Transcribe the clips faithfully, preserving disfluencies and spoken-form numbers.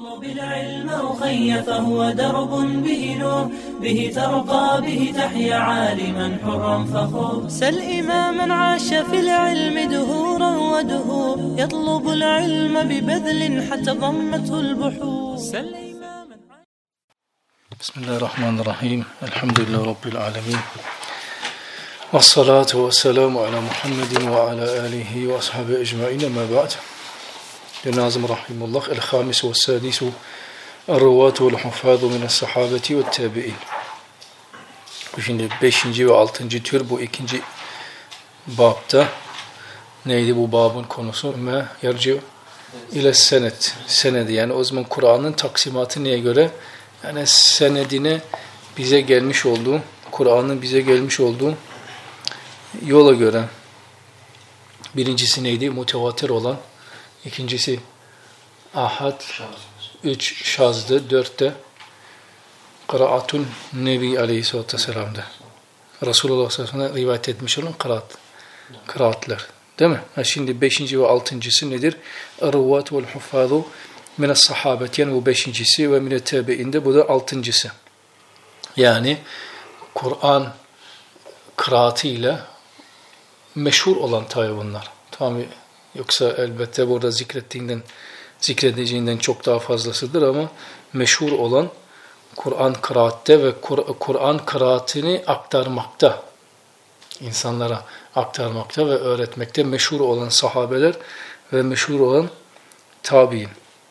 اطلب العلم أخي فهو درب به نور به ترقى به تحيا عالما حرا فخور سل إماما عاش في العلم دهورا ودهور يطلب العلم ببذل حتى ضمته البحور سل إماما بسم الله الرحمن الرحيم الحمد لله رب العالمين والصلاة والسلام على محمد وعلى آله وأصحابه أجمعين ما بعد لنازم رحمه الله الخامس والسادس الرواة والحفاظ من الصحابة والتابعين. Şimdi beşinci ve altıncı tür bu ikinci babta. Neydi bu babın konusu? Me yarci ile senet. Senedi yani o zaman Kur'an'ın taksimatı neye göre? Yani senedine bize gelmiş olduğu, Kur'an'ın bize gelmiş olduğu yola göre. Birincisi neydi? Mutevatir olan. İkincisi ahad. Üç şazdı. Dörtte kıraatun Nebi Aleyhisselatü Vesselam'da. Resulullah sallallahu aleyhi ve sellem rivayet etmiş olan kıraat. Kıraatler. Değil mi? Ha şimdi beşinci ve altıncısı nedir? Er-ruvat vel huffâzu mine sahabet. Yani bu beşincisi ve mine tabi'inde bu da altıncısı. Yani Kur'an kıraatıyla meşhur olan tabi bunlar. Tamam, yoksa elbette burada zikrettiğinden, zikredeceğinden çok daha fazlasıdır ama meşhur olan Kur'an kıraatte ve Kur'an kıraatini aktarmakta, insanlara aktarmakta ve öğretmekte meşhur olan sahabeler ve meşhur olan tabi'in.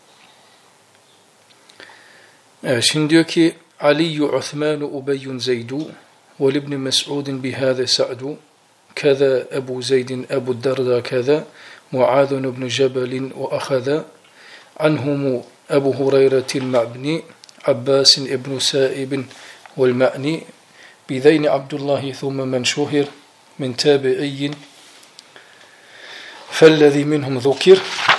Evet, şimdi diyor ki Ali Uthman Ubey Zeydu ve İbn Mes'ud bihâze Sa'du كذا أبو زيد أبو الدرداء كذا معاذ بن جبل وأخذ عنهم أبو هريرة المعنى عباس بن سائب والمعني بذين عبد الله ثم من شهر من تابعي فالذي منهم ذكر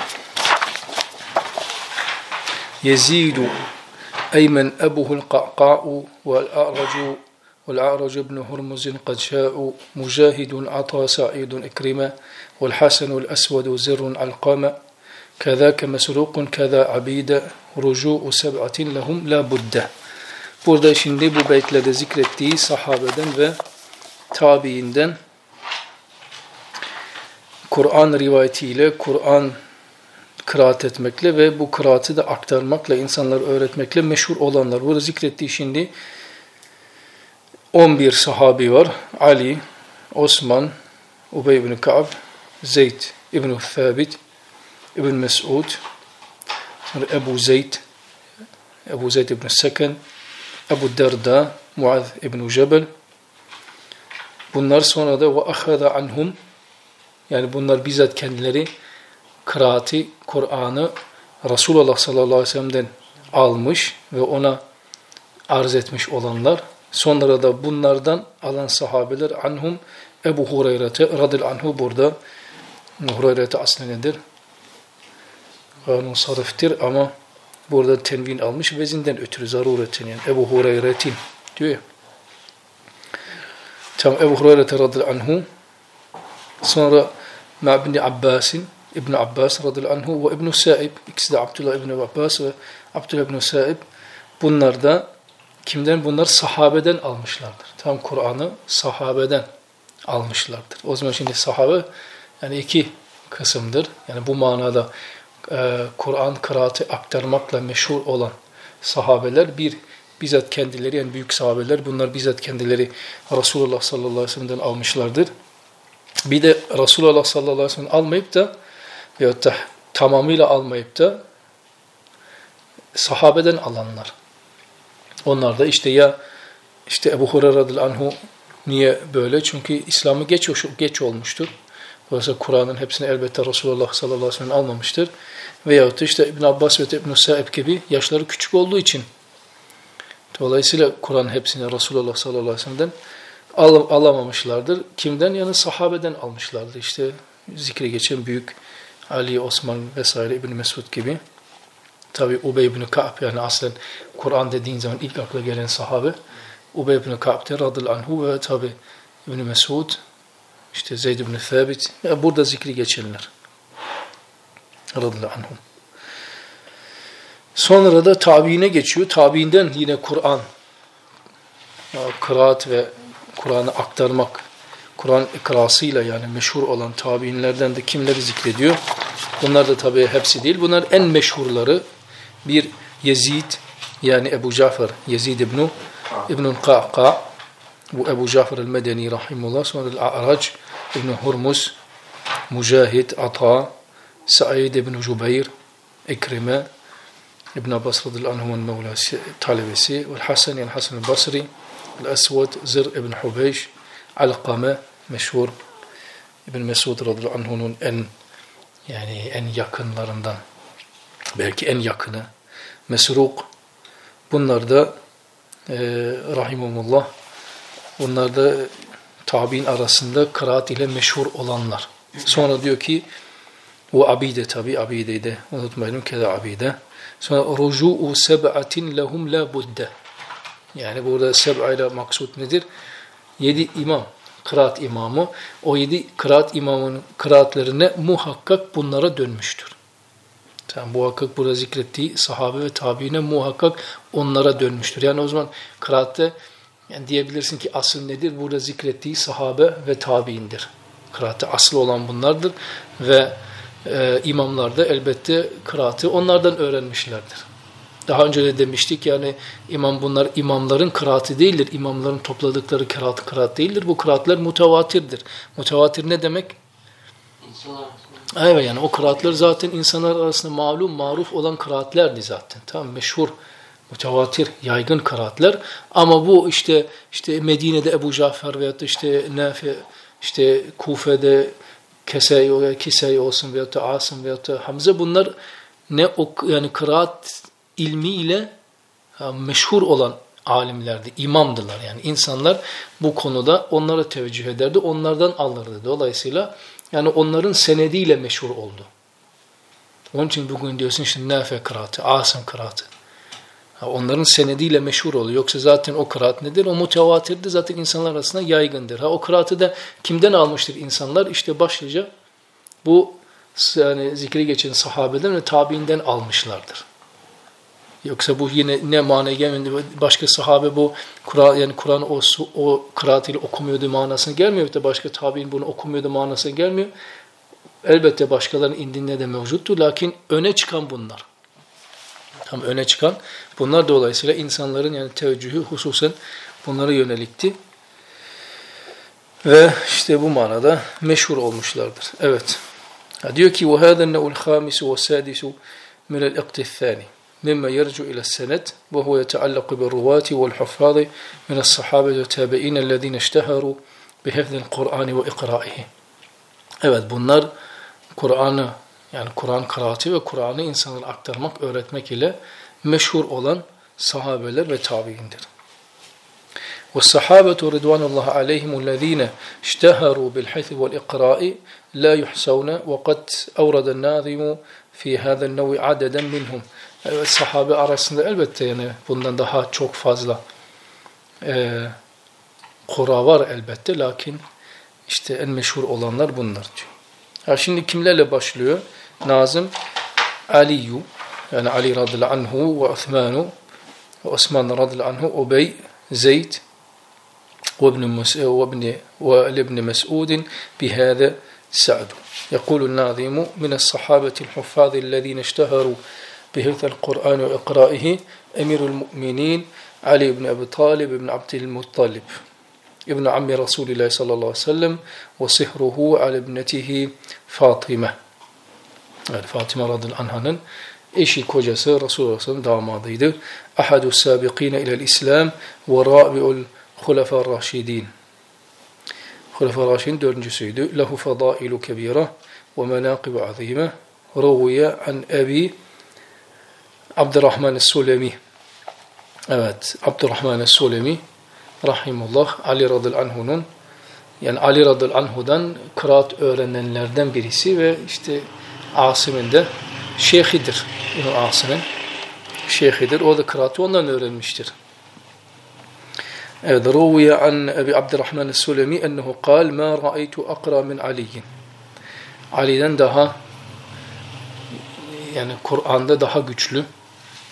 يزيد أيمن أبوه القعقاء والأعرج والأعرج بن هرمز قد شاء مجاهد عطى سعيد إكرمة والحسن الأسود زر علقامة كذاك مسروق كذا عبيد رجوع سبعة لهم لا بد. Burada şimdi bu beytlerde zikrettiği sahabeden ve tabiinden Kur'an rivayetiyle, Kur'an kıraat etmekle ve bu kıraatı da aktarmakla, insanlara öğretmekle meşhur olanlar. Burada zikrettiği şimdi on bir sahabi var. Ali, Osman, Ubey ibn Ka'b, Zeyd ibn Thabit, ibn Mes'ud, sonra Ebu Zeyd, Ebu Zeyd ibn Seken, Ebu Derda, Muaz ibn Cebel. Bunlar sonra da ve ahada anhum, yani bunlar bizzat kendileri kıraati, Kur'an'ı Resulullah sallallahu aleyhi ve sellem'den almış ve ona arz etmiş olanlar. Sonra da bunlardan alan sahabeler anhum Ebu Hureyre'te radıyallahu anhu, burada Hureyre'te aslı nedir? Kanun sarıftır ama burada tenvin almış vezinden ötürü zaruretin, yani Ebu Hureyre'tin diyor ya. Tam Ebu Hureyre'te radıyallahu anhu, sonra Ma'bni Abbas'in İbn Abbas radıyallahu anhu ve İbn Sa'ib, ikisi de Abdullah İbn Abbas ve Abdullah İbn Sa'ib. Bunlar da kimden? Bunlar sahabeden almışlardır. Tam Kur'an'ı sahabeden almışlardır. O zaman şimdi sahabe yani iki kısımdır. Yani bu manada e, Kur'an kıraatı aktarmakla meşhur olan sahabeler, bir bizzat kendileri, yani büyük sahabeler, bunlar bizzat kendileri Resulullah sallallahu aleyhi ve sellem'den almışlardır. Bir de Resulullah sallallahu aleyhi ve sellem almayıp da veyahut da tamamıyla almayıp da sahabeden alanlar. Onlar da işte ya işte Ebu Hureyre radıyallahu anhu niye böyle? Çünkü İslam'ı geç, geç olmuştur. Dolayısıyla Kur'an'ın hepsini elbette Resulullah sallallahu aleyhi ve sellem almamıştır. Veyahut da işte İbn Abbas ve İbn Sa'ib gibi yaşları küçük olduğu için dolayısıyla Kur'an'ın hepsini Resulullah sallallahu aleyhi ve sellem'den al, alamamışlardır. Kimden? Yani sahabeden almışlardır. İşte zikri geçen büyük Ali, Osman vesaire, İbn Mesud gibi. Tabi Ubey ibn Ka'b, yani aslen Kur'an dediğin zaman ilk akla gelen sahabe Ubey ibn Ka'b'de radıyallahu anhu ve tabi İbn Mesud, işte Zeyd ibn Thabit, yani burada zikri geçenler radıyallahu anhum. Sonra da tabiine geçiyor. Tabiinden yine Kur'an, kıraat ve Kur'an'ı aktarmak, Kur'an ikrasıyla yani meşhur olan tabiinlerden de kimleri zikrediyor? Bunlar da tabii hepsi değil. Bunlar en meşhurları. Bir Yezid yani Ebu Cafer, Yezid ibn İbnül Ka'ka, bu Ebu Cafer el-Medeni rahimullah, sonra el-A'rac İbn Hurmuz, Mücahid, Ata, Said ibn Cübeyr, İkrime, İbn Abbas radıyallahu anhu'nun mevlası, talebesi, ve Hasan yani Hasan el-Basri, el-Esved, Zir ibn Hubeyş, Alqame, meşhur, İbn Mesud radıyallahu anhu'nun en yani en yakınlarından, belki en yakını, Mesruk. Bunlar da e, rahimumullah, bunlar da tabi'in arasında kıraat ile meşhur olanlar. Sonra diyor ki o abide, tabi abideyi de unutmayalım, keda abide. Sonra rucu'u seb'atin lehum la budde. Yani burada seb'a ile maksut nedir? Yedi imam, kıraat imamı, o yedi kıraat imamının kıraatlerine muhakkak bunlara dönmüştür. Yani muhakkak burada zikrettiği sahabe ve tabiine muhakkak onlara dönmüştür. Yani o zaman kıraatte yani diyebilirsin ki asıl nedir? Burada zikrettiği sahabe ve tabiindir. Kıraatte asıl olan bunlardır ve e, imamlar da elbette kıraatı onlardan öğrenmişlerdir. Daha önce de demiştik yani imam bunlar imamların kıraatı değildir. İmamların topladıkları kıraat kıraat değildir. Bu kıraatler mutavatirdir. Mutavatir ne demek? Evet yani o kıraatler zaten insanlar arasında malum, maruf olan kıraatlerdi zaten. Tamam, meşhur, mutavatir, yaygın kıraatler. Ama bu işte işte Medine'de Ebu Cafer veyahut da işte Nafi, işte Kufe'de Kesey, Kisey olsun veyahut da Asım veyahut da Hamza, bunlar ne o yani kıraat ilmiyle meşhur olan alimlerdi, imamdılar. Yani insanlar bu konuda onlara teveccüh ederdi, onlardan alırdı. Dolayısıyla yani onların senediyle meşhur oldu. Onun için bugün diyorsun işte Nafi kıraatı, Asım kıraatı. Onların senediyle meşhur oluyor. Yoksa zaten o kıraat nedir? O mutevatirdir. Zaten insanlar arasında yaygındır. Ha, o kıraatı da kimden almıştır insanlar? İşte başlıca bu yani zikri geçen sahabeden ve tabiinden almışlardır. Yoksa bu yine ne manaya gelmiyor. Başka sahabe bu Kur'an yani Kur'an o o kıraatıyla okumuyordu manasına gelmiyor. Da başka tabiin bunu okumuyordu manasına gelmiyor. Elbette başkalarının indinde de mevcuttu. Lakin öne çıkan bunlar. Tam öne çıkan bunlar dolayısıyla insanların yani teveccühü hususen bunlara yönelikti. Ve işte bu manada meşhur olmuşlardır. Evet. Diyor ki وَهَذَا النَّوْ الْخَامِسُ وَالسَّادِسُ مِنَ الْاِقْتِ الثَّانِ مما يرجع إلى السند وهو يتعلق بالرواة والحفاظ من الصحابة والتابعين الذين اشتهروا بحفظ القرآن وإقرائه. Evet, bunlar Kur'an'ı yani Kur'an kıraati ve Kur'an'ı insanlara aktarmak, öğretmek ile meşhur olan sahabeler ve tabiindir. وَالصَّحَابَةُ رِضْوَانُ اللّٰهِ عَلَيْهِمُ الَّذ۪ينَ اشْتَهَرُوا بِالْحِفْظِ وَالْإِقْرَاءِ لَا يُحْسَوْنَ وَقَدْ أَوْرَدَ النَّاظِمُ فِي هَذَا النَّوْءِ عَدَدًا مِنْهُمْ. Evet, sahabe arasında elbette yani bundan daha çok fazla e, kura var elbette, lakin işte en meşhur olanlar bunlar diyor. Ha, şimdi kimlerle başlıyor? Nazım Aliyu yani Ali radıyallahu anhu ve Osmanu ve Osman radıyallahu anhu, Ubey, Zeyd ve ibn Mes'ud bihâze Sa'd. يقول الناظم من الصحابة الحفاظ الذين اشتهروا بحفظ القرآن وإقرائه أمير المؤمنين علي بن أبي طالب بن عبد المطلب ابن عم رسول الله صلى الله عليه وسلم وصهره على ابنته Fatıma. Yani Fatıma radıyallahu anh'ın eşi, kocası Resulullah sallallahu aleyhi ve sellem damadıydı. Ahadu sabiqine ilel İslam ve rabi'ul hulefâ raşidin. Hulefâ raşidin dördüncüsüydü. Lehu fadailu kebira ve menâkibu azîme. Ruviye an Ebi Abdurrahman es-Sulemi. Evet, Abdurrahman es-Sulemi rahimullah, Ali radıyallahu anhu'nun yani Ali radıyallahu anhu'dan kıraat öğrenenlerden birisi ve işte Asım'ın da şeyhidir. İbn Asım'ın şeyhidir. O da kıraatı ondan öğrenmiştir. Evet, ruviye an Ebi Abdurrahman es-Sulemi ennehu kal ma ra'aytu akra min Ali'in. Ali'den daha yani Kur'an'da daha güçlü,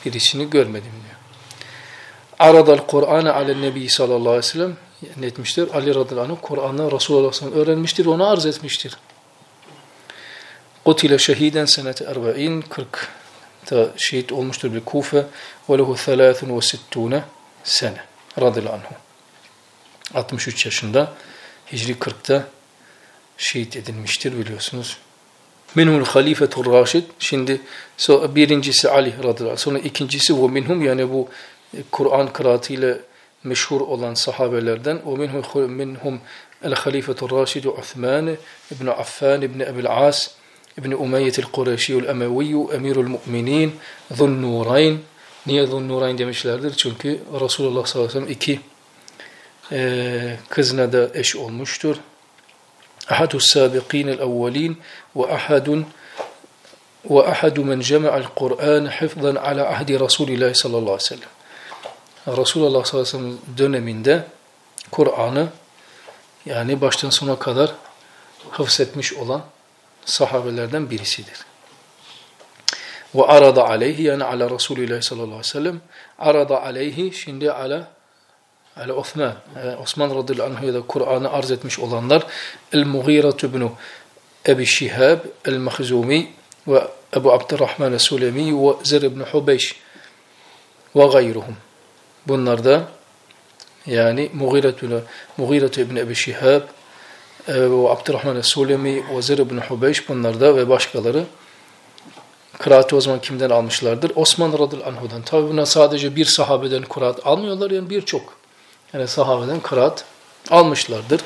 birisini görmedim diyor. Aradal Kur'an'ı ale nebi sallallahu aleyhi ve sellem ne etmiştir? Ali radıyallahu anh Kur'an'ı Resulullah sallallahu aleyhi ve sellem öğrenmiştir, ona arz etmiştir. Kutile şehiden senete erba'in kırkta şehit olmuştur bir Kufe ve lehu thalathun ve sittune sene radıyallahu anh. altmış üç yaşında Hicri kırkta şehit edilmiştir biliyorsunuz. Minhul halifetur raşid. Şimdi birincisi Ali radıyallahu anh. Sonra ikincisi ve minhum, yani bu Kur'an kıraatıyla meşhur olan sahabelerden. Ve minhum minhum el halifetur raşid Uthman ibn Affan ibn Ebil As ibn Umeyye'l Kureyşi'l Emevi'yü emirul mu'minin zun nurayn. Niye zun nurayn demişlerdir? Çünkü Resulullah sallallahu aleyhi ve sellem iki e, kızına da eş olmuştur. Ahadus sabiqin'el evvelin ve ahadun ve ahadu men cema'al Kur'an hifzan ala ahdi Resulillah sallallahu aleyhi ve sellem. Resulullah sallallahu aleyhi ve sellem döneminde Kur'an'ı yani baştan sona kadar hafzetmiş olan sahabelerden birisidir. Ve arada aleyhi, yani ala Resulillah sallallahu aleyhi ve sellem, arada aleyhi şimdi ala ala Osman, yani Osman radıyallahu anh'a da Kur'an'ı arz etmiş olanlar El-Mughira ibn Ebi Şihab El-Mahzumi ve Ebu Abdurrahman El-Sulemi ve Zer ibn Hubeyş ve gayruhum. Bunlar da yani Mughira ibn Ebi Şihab ve Abdurrahman El-Sulemi ve Zer ibn Hubeyş, bunlar da ve başkaları kıraatı o zaman kimden almışlardır? Osman radıyallahu anh'dan. Tabi buna sadece bir sahabeden kıraat almıyorlar, yani birçok yani sahabeden kıraat almışlardır.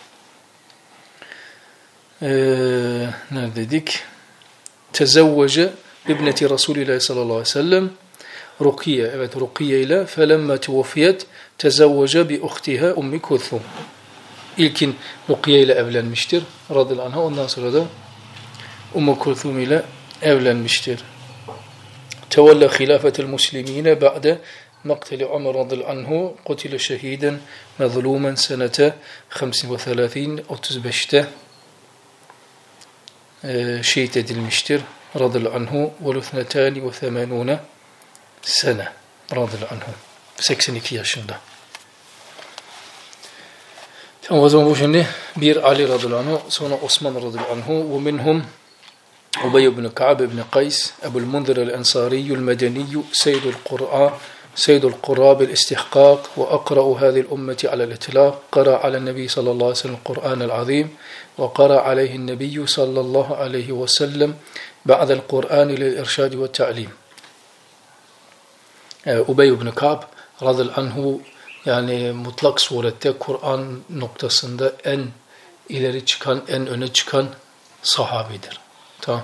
Ee, neredeydik? Tezevvece ibneti Resulillah sallallahu aleyhi ve sellem Rukiye, evet Rukiye ile felemme tuvfiyet tezevvece bi uhtiha Ummi Kulthum. İlkin Rukiye ile evlenmiştir radıyallahu anh, ondan sonra da Ummu Kulthum ile evlenmiştir. Tevelle hilafetel muslimine ba'de makteli Ömer radıyallahu anhu kutile şehiden mezlumen senete otuz beşte e, şehit edilmiştir radıyallahu anhu ve luthnetani ve themanune sene radıyallahu anhu, seksen iki yaşında. Tamam, o zaman bu şimdi bir Ali radıyallahu anhu, sonra Osman radıyallahu anhu ve minhum Ubey ibn Ka'b ibn Qays Ebu'l Munzir el-Ensariyyu'l Medeniyyü Seyyidul Kur'a Seyyidul Kur'a bil istihkak ve akra'u hâzihil ümmeti alel itlâk qara alen nebi sallallahu aleyhi ve sellem Kur'an'el azîm ve qara aleyhin nebiyyü sallallahu aleyhi ve sellem ba'del Kur'an lil irşad ve ta'lim. Ubey ibn Ka'b radıyallahu anhu yani mutlak surette Kur'an noktasında en ileri çıkan, en öne çıkan sahabidir. Tamam.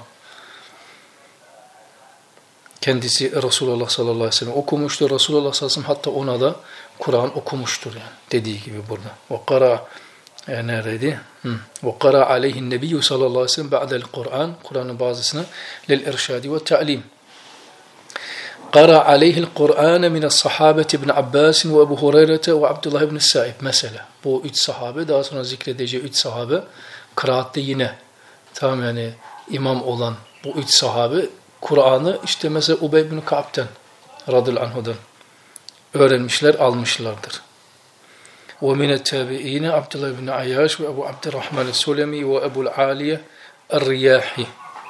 Kendisi Resulullah sallallahu aleyhi ve sellem okumuştur. Resulullah sallallahu aleyhi ve sellem hatta ona da Kur'an okumuştur yani. Dediği gibi burada. Ve kara yani neredeydi? Ve kara aleyhin nebiyyü sallallahu aleyhi ve sellem ba'del Kur'an. Kur'an'ın bazısını lil irşadi ve ta'lim. Kara aleyhil Kur'an mine's sahabeti ibn Abbas ve Ebu Hureyre ve Abdullah ibn Sa'ib mesela. Bu üç sahabe, daha sonra zikredeceği üç sahabe kıraatte yine tamam yani imam olan bu üç sahabe Kur'an'ı işte mesela Ubey ibn Ka'b'ten radıyallahu anhu'dan öğrenmişler, almışlardır. Ve minet tabi'ine Abdullah ibn Ayyaş ve Ebu Abdurrahman el-Sulemi ve Ebu'l Aliye el-Riyahi.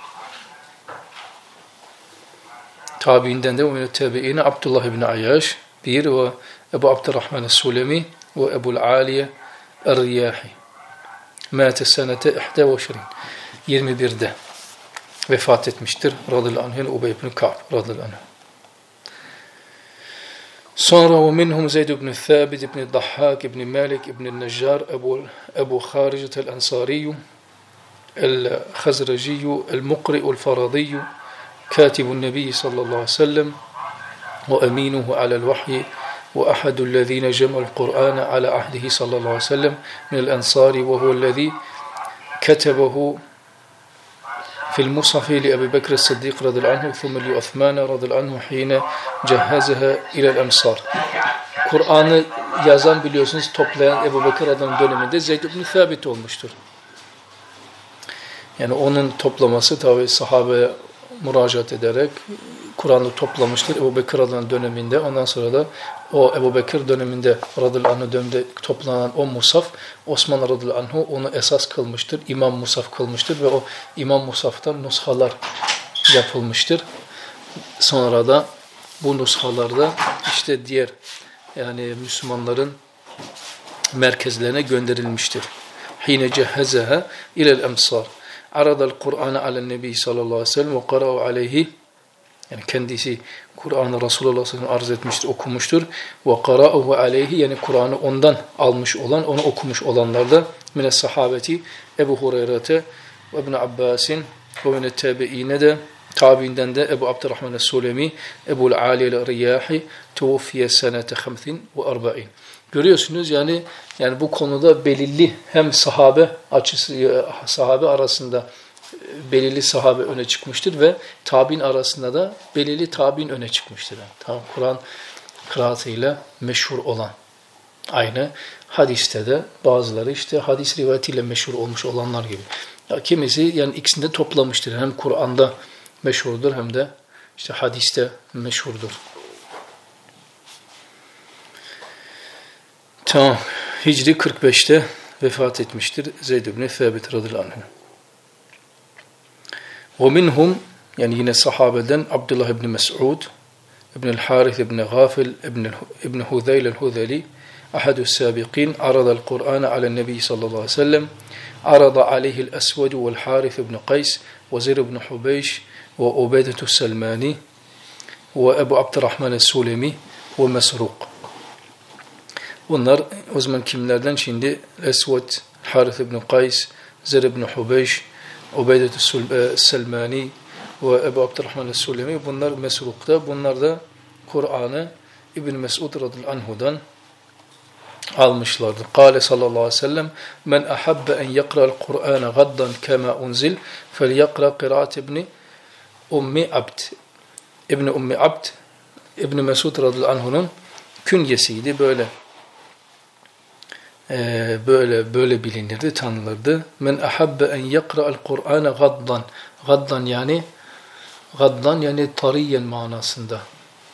Tabi'inden de ve minet tabi'ine Abdullah ibn Ayyaş bir ve Ebu Abdurrahman el-Sulemi ve Ebu'l Aliye el-Riyahi. Mâte senete yirmi birde vefat etmiştir radıyallahu anh Ubey ibn Ka'b radıyallahu anh. Sonra ve minhum Zeyd ibn Thabit ibn Dahhak ibn Malik ibn Neccar Ebu Ebu Kharijat el-Ansari el-Khazraci el-Muqri el-Faradi katibun Nebi sallallahu aleyhi ve sellem ve eminuhu alel vahyi ve ahadü'l-lezine cema'l Kur'an ala ahdihi sallallahu aleyhi ve sellem minel ensari ve huve'l-lezî ketebehu في المصحف لأبي بكر الصديق رضي الله عنه ثم لعثمان رضي الله عنه حين جهزها إلى الأمصار. Kur'an'ı yazan biliyorsunuz toplayan Ebu Bekir adamın döneminde Zeyd ibn Thabit olmuştur. Yani onun toplaması tabi sahabeye müracaat ederek Kur'an'ı toplamıştır Ebu Bekir radıyallahu anh döneminde. Ondan sonra da o Ebu Bekir döneminde radıyallahu anh döneminde toplanan o musaf Osman radıyallahu anh onu esas kılmıştır. İmam musaf kılmıştır ve o İmam musaftan nushalar yapılmıştır. Sonra da bu nushalarda işte diğer yani Müslümanların merkezlerine gönderilmiştir. Hine cehezeha ilel emsar. Aradal Kur'an'ı alen nebi sallallahu aleyhi ve sellem ve qara'u aleyhi. Yani kendisi Kur'an'ı Resulullah sallallahu aleyhi ve sellem arz etmiştir, okumuştur. Ve qara'u aleyhi yani Kur'an'ı ondan almış olan, onu okumuş olanlar da mine sahabeti Ebu Hureyre'te ve İbn Abbas'in ve mine tabi'ine de tabiinden de Ebu Abdurrahman es-Sulemi, Ebu'l Ali el-Riyahi tuvfiye senete hamsin ve arba'in. Görüyorsunuz yani yani bu konuda belirli hem sahabe açısı sahabe arasında belirli sahabe öne çıkmıştır ve tabiin arasında da belirli tabiin öne çıkmıştır. Yani, tamam, Kur'an kıraatıyla meşhur olan. Aynı hadiste de bazıları işte hadis rivayetiyle meşhur olmuş olanlar gibi. Ya, kimisi yani ikisini de toplamıştır. Hem Kur'an'da meşhurdur hem de işte hadiste meşhurdur. Tamam. Hicri kırk beşte vefat etmiştir Zeyd ibn Thabit radıyallahu anh. Ve minhum yani yine sahabeden Abdullah ibn Mes'ud, ibn Harith ibn Gafil, ibn ibn Hudayl el-Hudali, ahadus sabiqin arada el-Kur'an ala nebi sallallahu aleyhi ve sellem, arada aleyhi el-Aswad ve el-Harith ibn Qays ve Zir ibn Hubeyş ve Ubeydetu Selmani ve Ebu Abdurrahman es-Sulemi ve Mesruq. Bunlar o zaman kimlerden şimdi? Eswad, Harith ibn Qays, Zir ibn Hubeyş, Ubeydet Selmani ve Ebu Abdurrahman es-Sulemi. Bunlar Mesruk'ta. Bunlar da Kur'an'ı İbn Mes'ud radıyallahu anhu'dan almışlardır. Kale sallallahu aleyhi ve sellem men ahabbe en yakra'l Kur'an'a gaddan kema unzil felyakra kıraat ibn Ummi Abd. İbn Ummi Abd İbn Mes'ud radıyallahu anhu'nun künyesiydi böyle. Ee, böyle böyle bilinirdi, tanınırdı. Men ahabbe en yakra'l Kur'an'a gaddan. Gaddan yani gaddan yani tariyen manasında.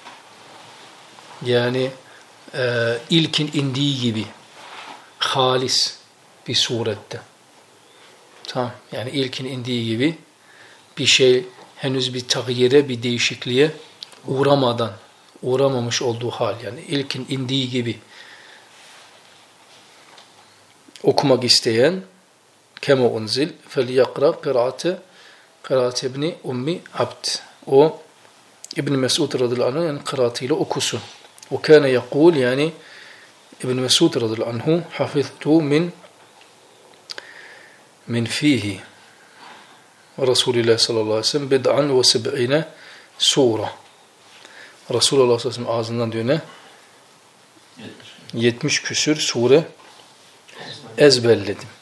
Yani e, ilkin indiği gibi halis bir surette. Tamam. Yani ilkin indiği gibi bir şey henüz bir tağyire, bir değişikliğe uğramadan, uğramamış olduğu hal. Yani ilkin indiği gibi okumak isteyen kema unzil felyakra kıraate kıraat ibn Ummi Abd. O İbn Mes'ud radıyallahu anh'ın kıraatıyla okusun. O kana yekul yani İbn Mes'ud radıyallahu anhu hafiztu min min fihi ve Resulullah sallallahu aleyhi ve sellem bid'an ve seb'ine sure. Resulullah sallallahu aleyhi ve sellem ağzından diyor ne? yetmiş küsür sure ezberledim.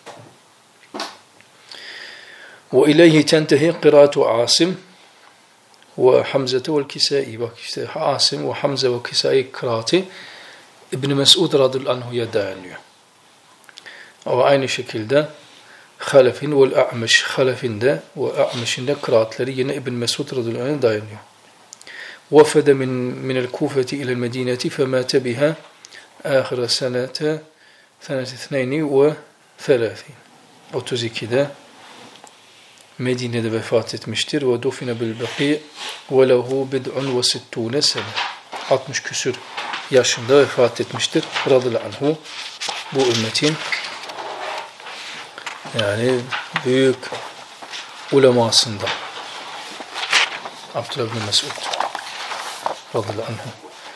Ve ileyhi tentehi kıraatu Asim ve Hamze ve Kisai. Bak işte Asim ve Hamze ve Kisai kıraati İbn Mes'ud radıyallahu anhu'ya dayanıyor. Ve aynı şekilde Halef'in ve A'meş, Halef'in de ve A'meş'in de kıraatleri yine İbn Mes'ud radıyallahu anhu'ya dayanıyor. Vefede min min el-Kufeti ila'l Medineti femate biha ahire senete senete ithneyni ve thelâthin. otuz ikide Medine'de vefat etmiştir. Ve dufine bil baqi ve lehu bid'un ve sittûne sene. altmış küsür yaşında vefat etmiştir. Radıyallahu anhu bu ümmetin yani büyük ulemasında. Abdullah bin Mes'ud radıyallahu anhu.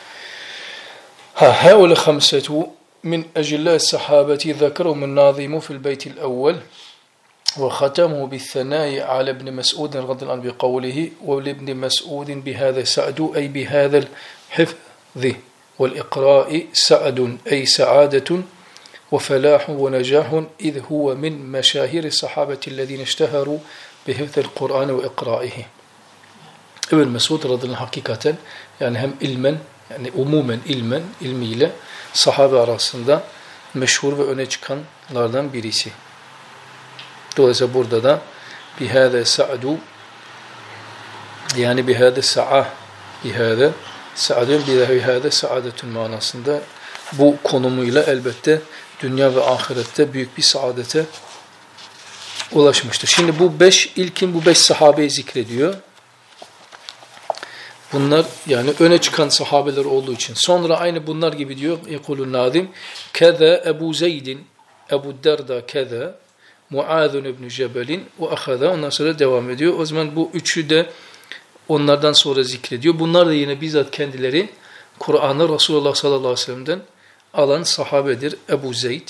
Ha haule khamsetu min ecillâ sahabeti zekerhum el-nâzimu fil beytil evvel وختمه بالثناء على ابن مسعود رضي الله عنه بقوله ولابن مسعود بهذا سعد أي بهذا الحفظ والإقراء سعد أي سعادة وفلاح ونجاح إذ هو من مشاهير الصحابة الذين اشتهروا بحفظ القرآن وإقرائه. İbn Mes'ud radıyallahu anh hakikaten yani hem ilmen yani umumen ilmen ilmiyle sahabe arasında meşhur ve öne çıkanlardan birisi. Dolayısıyla burada da bihâde sa'du yani bihâde sa'a bihâde sa'adun bihâde sa'adetun manasında bu konumuyla elbette dünya ve ahirette büyük bir saadete ulaşmıştır. Şimdi bu beş, ilkin bu beş sahabeyi zikrediyor. Bunlar yani öne çıkan sahabeler olduğu için. Sonra aynı bunlar gibi diyor. Yekulun nadim. Keza Ebu Zeydin, Ebu Derda keza, Muazun ibn Cebel'in ve ahada. Ondan sonra devam ediyor. O zaman bu üçü de onlardan sonra zikrediyor. Bunlar da yine bizzat kendileri Kur'an'ı Resulullah sallallahu aleyhi ve sellem'den alan sahabedir. Ebu Zeyd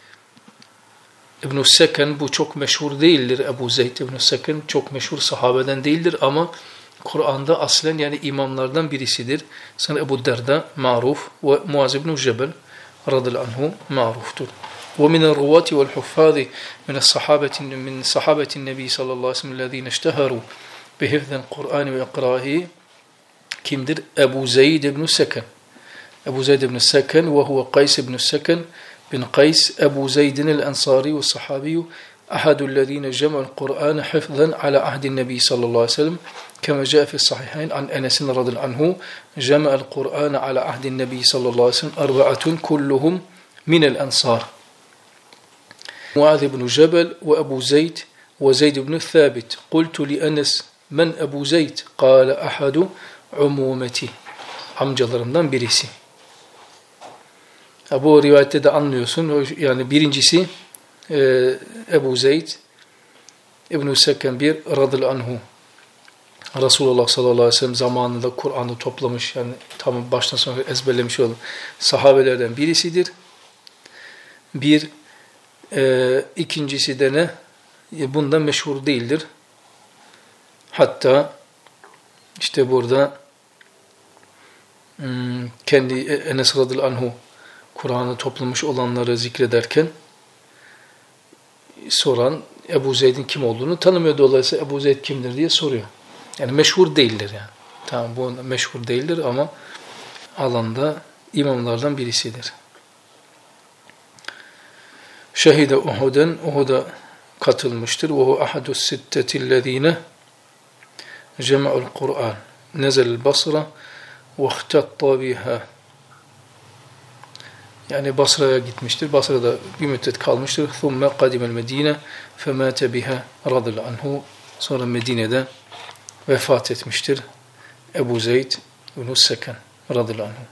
İbn-i Seken bu çok meşhur değildir. Ebu Zeyd İbn-i Seken çok meşhur sahabeden değildir ama Kur'an'da aslen yani imamlardan birisidir. Sonra Ebu Derda maruf ve Muaz ibn Cebel radıyallahu anhu maruftur. Ve min el-ruvati vel-huffazi min es-sahabeti min sahabetin Nebi sallallahu aleyhi ve sellem ellezine işteharu bihifzil Kur'an ve ikrahi kimdir? Ebu Zeyd ibn Seken. Ebu Zeyd ibn Seken ve huve Kays ibn Seken bin Kays Ebu Zeydin el-Ensari ve sahabiyu ahadü'l-lezine cem'ul Kur'an hifzan ala ahdin Nebi sallallahu aleyhi ve sellem كما جاء في الصحيحين عن أنس رضي الله عنه جمع القرآن على عهد النبي صلى الله عليه وسلم أربعة كلهم من الأنصار معاذ بن جبل وأبو زيد وزيد بن ثابت قلت لأنس من أبو زيد قال أحد عمومتي amcalarımdan birisi. Bu rivayette de anlıyorsun. Yani birincisi e, Ebu Zeyd İbn-i Seken bir radıyallahu anhu. Resulullah sallallahu aleyhi ve sellem zamanında Kur'an'ı toplamış, yani tam baştan sona ezberlemiş olan sahabelerden birisidir. Bir, e, ikincisi de ne? E, bundan meşhur değildir. Hatta işte burada hmm, kendi Enes radıyallahu anhu Kur'an'ı toplamış olanları zikrederken soran Ebu Zeyd'in kim olduğunu tanımıyor, dolayısıyla Ebu Zeyd kimdir diye soruyor. Yani meşhur değildir yani. Tamam, bu meşhur değildir ama alanda imamlardan birisidir. Şehide Uhud'un Uhud'a katılmıştır. Ve hu ahadus sittetillezine cem'ul Kur'an nezel Basra ve ihtatta biha. Yani Basra'ya gitmiştir. Basra'da bir müddet kalmıştır. Thumme kadimel Medine femate biha radıyallahu anhu. Sonra Medine'de vefat etmiştir. Ebu Zeyd ibn-i Seken radıyallahu anh.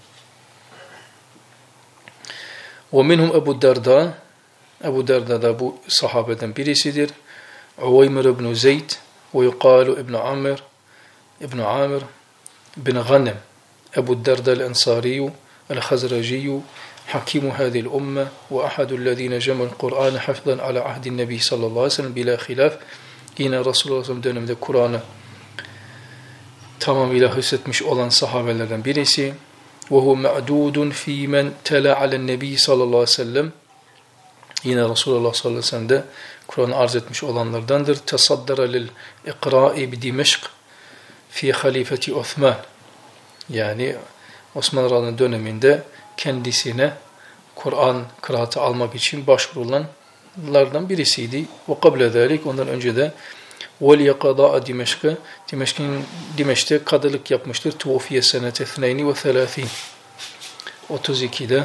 Ve minhum Ebu Derda. Ebu Derda da bu sahabeden birisidir. Uveymir ibn Zeyd ve yuqalu ibn Amir ibn Amir bin Ghanem. Ebu Derda el-Ensariyu el-Khazraciyu hakimu hadhihi el-umme ve ahadü'l-lezine cem'ul Kur'an hafzan ala ahdin Nebi sallallahu aleyhi ve sellem bila hilaf. Yine Resulullah sallallahu aleyhi ve sellem döneminde Kur'an'ı tamamıyla hissetmiş olan sahabelerden birisi. وَهُوَ مَعْدُودٌ ف۪ي مَنْ تَلَا عَلَى النَّب۪ي sallallahu aleyhi ve sellem. Yine Resulullah sallallahu aleyhi ve sellem de Kur'an'ı arz etmiş olanlardandır. تَصَدَّرَ لِلْاِقْرَاءِ بِدِمَشْقِ ف۪ي halifeti Osman. Yani Osman Radyalı'nın döneminde kendisine Kur'an kıraatı almak için başvurulanlardan birisiydi. وَقَبْلَ ذَٰلِكَ ondan önce de وَلِيَ قَضَاءَ Dimeşk'e Dimeşk'in Dimeş'te kadılık yapmıştır. Tuğfiye senete اثنين وثلاثين otuz ikide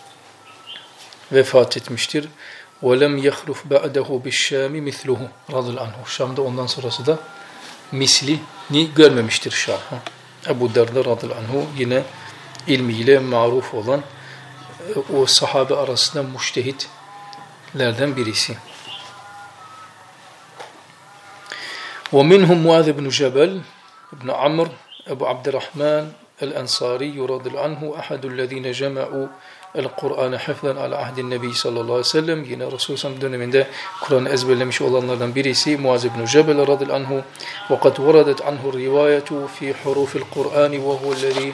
vefat etmiştir. وَلَمْ يَخْلُفْ بَعْدَهُ بِالشَّامِ مِثْلُهُ radıyallahu anh. Şam'da ondan sonrası da mislini görmemiştir Şam. Ebu Derda radıyallahu anh yine ilmiyle maruf olan o sahabe arasında müştehitlerden birisi. ومنهم معاذ بن جبل بن عمرو أبو عبد الرحمن الأنصاري رضي الله عنه أحد الذين جمعوا القرآن حفظا على عهد النبي sallallahu aleyhi ve sellem. Yine Resulullah sallallahu döneminde Kur'an'ı ezberlemiş olanlardan birisi Muaz ibn Cebel radıyallahu anhu. وقد وردت عنه الرواية في حروف القرآن وهو الذي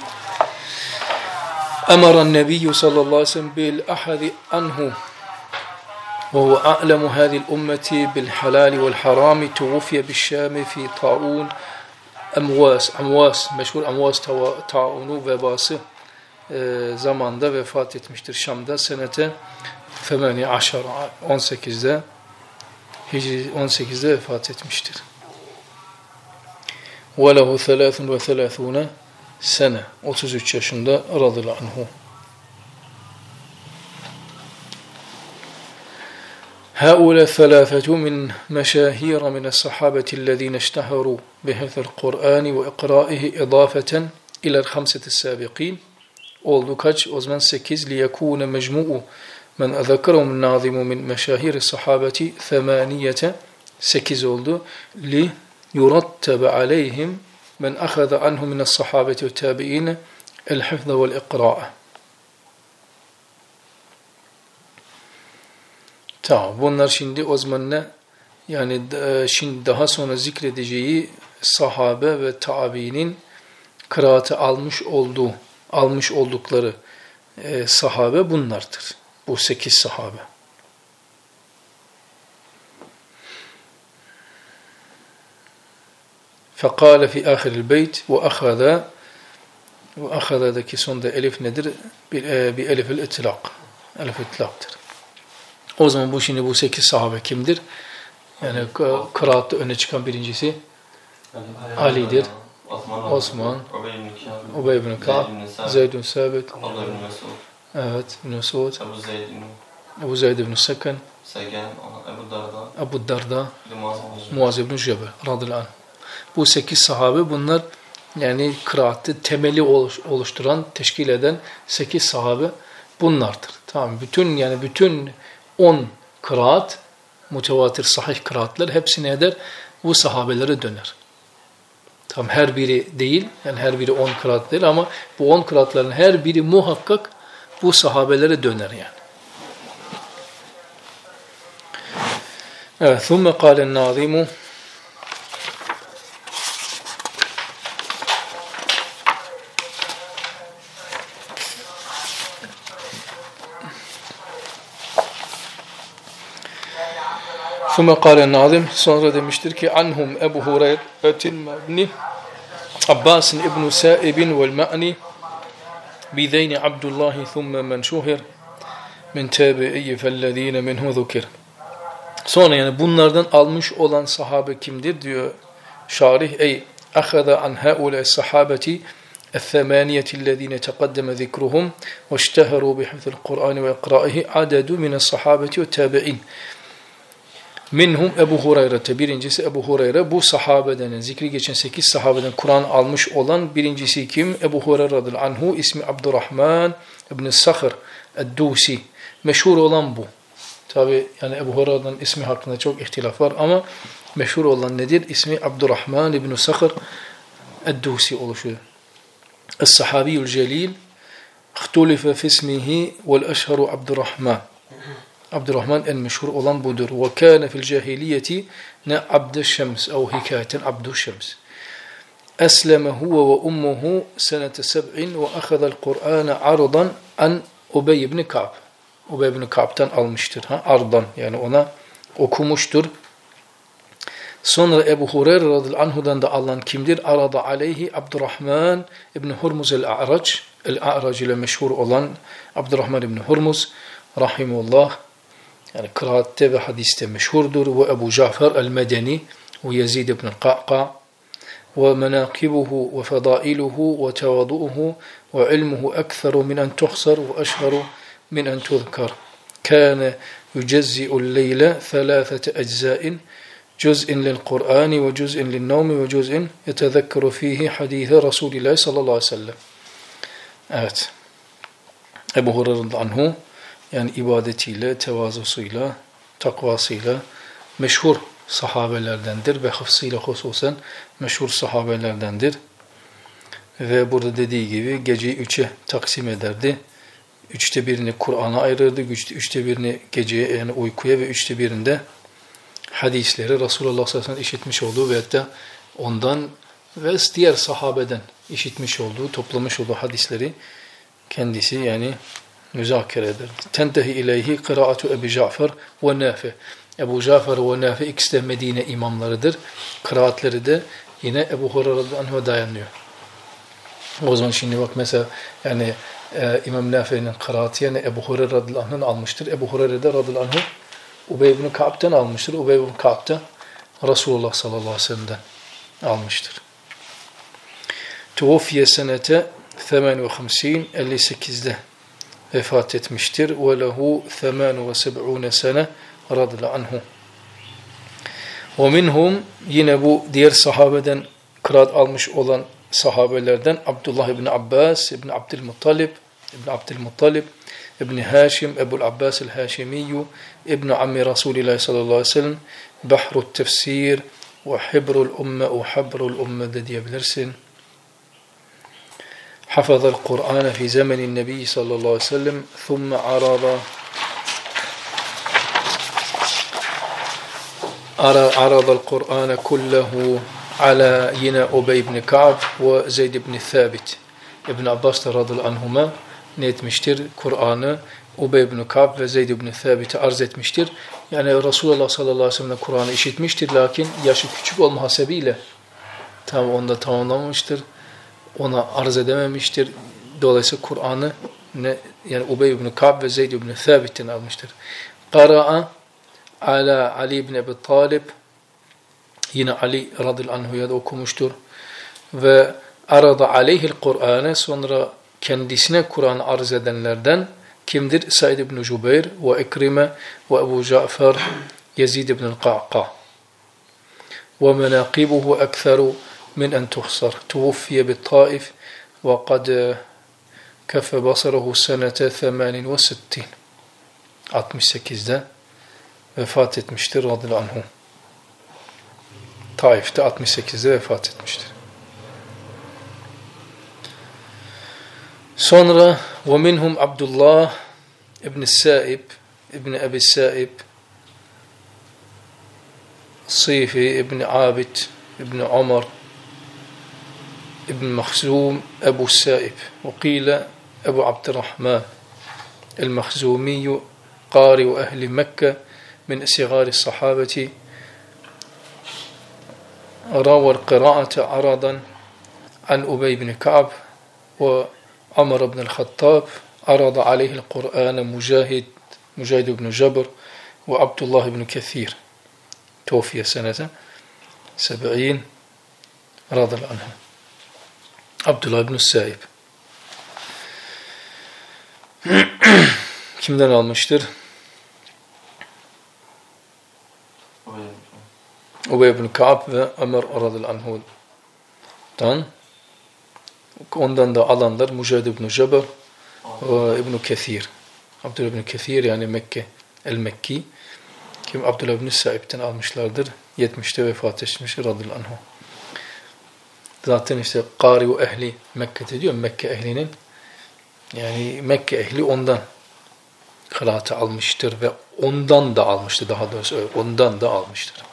أمر النبي صلى الله عليه وسلم بالأخذ عنه وهو أعلم هذه الأمة بالحلال والحرام توفي بالشام في طاعون أمواس أمواس meşhur Amvas taunu vebası e, zamanda vefat etmiştir Şam'da senete femani aşar on sekizde Hicri on sekizde vefat etmiştir. وله ثلاث وثلاثون sene. otuz üç yaşında radıyallahu anhu. هؤلاء الثلاثة من مشاهير من الصحابة الذين اشتهروا بحفظ القرآن وإقرائه إضافة إلى الخمسة السابقين. Oldu kaç? O zaman sekiz. لِيَكُونَ مَجْمُعُ مَنْ أَذَكَرَهُمُ النَّاظِمُ مِنْ مَشَاهِيرِ الصَّحَابَةِ ثَمَانِيَةً. sekiz oldu. لِيُرَتَّبَ عَلَيْهِمْ مَنْ أَخَذَ عَنْهُ مِنَ الصَّحَابَةِ وَالتَّابِعِينَ الْحِفْظَ وَالْإِقْرَاءَ. Tamam. Bunlar şimdi o zaman ne? Yani şimdi daha sonra zikredeceği sahabe ve tabiinin kıraatı almış olduğu, almış oldukları e, sahabe bunlardır. Bu sekiz sahabe. فَقَالَ فِي آخِرِ الْبَيْتِ وَأَخَذَ وَأَخَذَ'daki sonda elif nedir? Bir, e, bir elif-ül itlak. Elif-ül itlaktır. O zaman bu şimdi bu sekiz sahabe kimdir? Yani kıraatta öne çıkan birincisi Ali'dir. Osman, Ubey ibn Ka'b, Zeyd ibn Sabit, evet, ibn Mesud, Ebu Zeyd ibn Sakan, Ebu Darda, Muaz ibn Cebel radıyallahu anh. Bu sekiz sahabe bunlar yani kıraatte temeli oluşturan, teşkil eden sekiz sahabe bunlardır. Tamam, bütün yani bütün on kıraat, mutevatir sahih kıraatlar hepsi ne eder? Bu sahabelere döner. Tam her biri değil, yani her biri on kıraat değil ama bu on kıraatların her biri muhakkak bu sahabelere döner yani. Evet, ثُمَّ قَالَ النَّاظِمُ ثُمَّ قَالَ النَّاظِمُ sonra demiştir ki anhum Ebu Hureyre'tin mebni Abbas'ın İbn-i Sa'ibin vel-Ma'ni bideyni Abdullahi thumme men şuhir min tabi'iyyi fellezine minhu zukir. Sonra yani bunlardan almış olan sahabe kimdir diyor şarih. Ey akhada an haula sahabeti الثمانية الذين تقدم ذكرهم واشتهروا بحفظ القرآن وإقرائه عدد من الصحابة والتابعين. Minhum Ebu Hureyre. Birincisi Ebu Hureyre. Bu sahabeden, zikri geçen sekiz sahabeden Kur'an almış olan birincisi kim? Ebu Hureyre radıyallahu anhu. İsmi Abdurrahman ibn Sakhr Eddusi. Meşhur olan bu. Tabi yani Ebu Hureyre'nin ismi hakkında çok ihtilaf var ama meşhur olan nedir? İsmi Abdurrahman ibn Sakhr Eddusi oluşuyor. Es-Sahabiyul Celil. İhtulife fismihi vel eşheru Abdurrahman. Abdurrahman en meşhur olan budur. Ve kâne fil cahiliyeti ne Abdüşşems ev hikayetin Abdüşşems. Esleme huve ve ummuhu senete seb'in ve ahadal Kur'an'a ardan an Ubey ibn Ka'b. Ubey ibn Ka'b'tan almıştır. Ha? Ardan yani ona okumuştur. Sonra Ebu Hureyre radıyallahu anhu'dan da alan kimdir? Arada aleyhi Abdurrahman ibn Hurmuz el-A'rac. El-A'rac ile meşhur olan Abdurrahman ibn Hurmuz rahimullah. Yani kıraatte ve hadiste meşhurdur. Ve Ebu Cafer el-Medeni ve Yazid ibn Qa'qa ve menakibuhu ve fedailuhu ve tevadu'uhu ve ilmuhu ektheru min en tuhsar ve eşheru min en tuzkar. Kâne yücezzi'ul leyle thelâfete eczâin cüz'in lil Kur'an ve cüz'in lil nevmi ve cüz'in yetezekkeru fihi hadîthe Resulillah sallallahu aleyhi ve sellem. Evet. Ebu Hureyre anhu yani ibadetiyle, tevazusuyla, takvasıyla meşhur sahabelerdendir ve hafsıyla hususen meşhur sahabelerdendir. Ve burada dediği gibi geceyi üçe taksim ederdi. Üçte birini Kur'an'a ayırırdı, üçte birini geceye yani uykuya ve üçte birinde hadisleri Resulullah sallallahu aleyhi ve sellem işitmiş olduğu ve hatta ondan ve diğer sahabeden işitmiş olduğu, toplamış olduğu hadisleri kendisi yani müzakere ederdi. Tentehi ileyhi kıraatu Ebu Cafer ve Nafi. Ebu Cafer ve Nafi ikisi de Medine imamlarıdır. Kıraatleri de yine Ebu Hureyre'den anhu'ya dayanıyor. O zaman şimdi bak mesela yani e, İmam Nafi'nin kıraatı yani Ebu Hureyre radıyallahu anh'ın almıştır. Ebu Hureyre de radıyallahu anh Ubey ibn Ka'b'ten almıştır. Ubey ibn Ka'b de Resulullah sallallahu aleyhi ve sellem'den almıştır. Tuvfiye senete semen ve hamsin elli sekizde vefat etmiştir. Ve lehu semen ve seb'une sene radıyallahu anhu. Ve minhum, yine bu diğer sahabeden kıraat almış olan sahabelerden Abdullah ibn Abbas, ibn Abdülmuttalib, ibn Abdülmuttalib, ibn Haşim, Ebul Abbas el-Haşimiyyu, ibn Ammi Resulillah sallallahu aleyhi ve sellem, Bahrut tefsir ve Hibrul umme ve Habrul umme de diyebilirsin. Hafazal Kur'an fi zamanin Nebi sallallahu aleyhi ve sellem, thumme arada عرض القرآن كله على yine Ubey ibn Ka'b ve Zeyd ibn Thabit. İbn Abbas radıyallahu anhuma ne etmiştir? Kur'an'ı Ubey ibn Ka'b ve Zeyd ibn Thabit'e arz etmiştir. Yani Resulullah sallallahu aleyhi ve sellem Kur'an'ı işitmiştir, lakin yaşı küçük olma hasebiyle tam onda tamamlamamıştır. Ona arz edememiştir. Dolayısıyla Kur'an'ı ne yani Ubey ibn Ka'b ve Zeyd ibn Thabit'ten almıştır. Qara'a ala Ali ibn Abi Talib, yine Ali radıyallahu anhu'ya da okumuştur. Ve arada aleyhil Kur'an'ı, sonra kendisine Kur'an'ı arz edenlerden kimdir? Said ibn Cübeyr ve Ekrime ve Ebu Cafer Yazid ibn al-Qa'qa. Ve menaqibuhu ektheru min en tuhsar. Tuvfiye bit Taif ve kad kefe basarahu senete semen ve sittin. altmış sekizde vefat etmiştir radıyallahu anhu. Taif'te altmış sekizde vefat etmiştir. Sonra ve minhum Abdullah ibn Sa'ib ibn Abi Sa'ib, Sifi ibn Abid ibn Ömer ibn Mahzum Ebu Sa'ib ve qila Ebu Abdurrahman el-Mahzumiyyü qari ve ehli Mekke من صغار الصحابة. روى القراءة عرضا عن أبي بن كعب وعمر بن الخطاب. عرض عليه القرآن مجاهد مجاهد بن جبر وعبد الله بن كثير. توفي سنة سبعين رضي الله عنه. عبد الله بن السائب. Kimden almıştır? Ubey ibn Ka'b ve Ömer radıyallahu anhu'dan. Ondan da alanlar Mucahid ibn Cebr ve İbn Kethir. Abdullah ibn Kethir yani Mekke, el-Mekki. Kim Abdullah ibn Sa'ib'ten almışlardır. yetmişte vefat etmiş radıyallahu anhu. Zaten işte Kari ve ehli Mekke'de diyor, Mekke ehlinin. Yani Mekke ehli ondan kıraatı almıştır ve ondan da almıştır, daha doğrusu ondan da almıştır.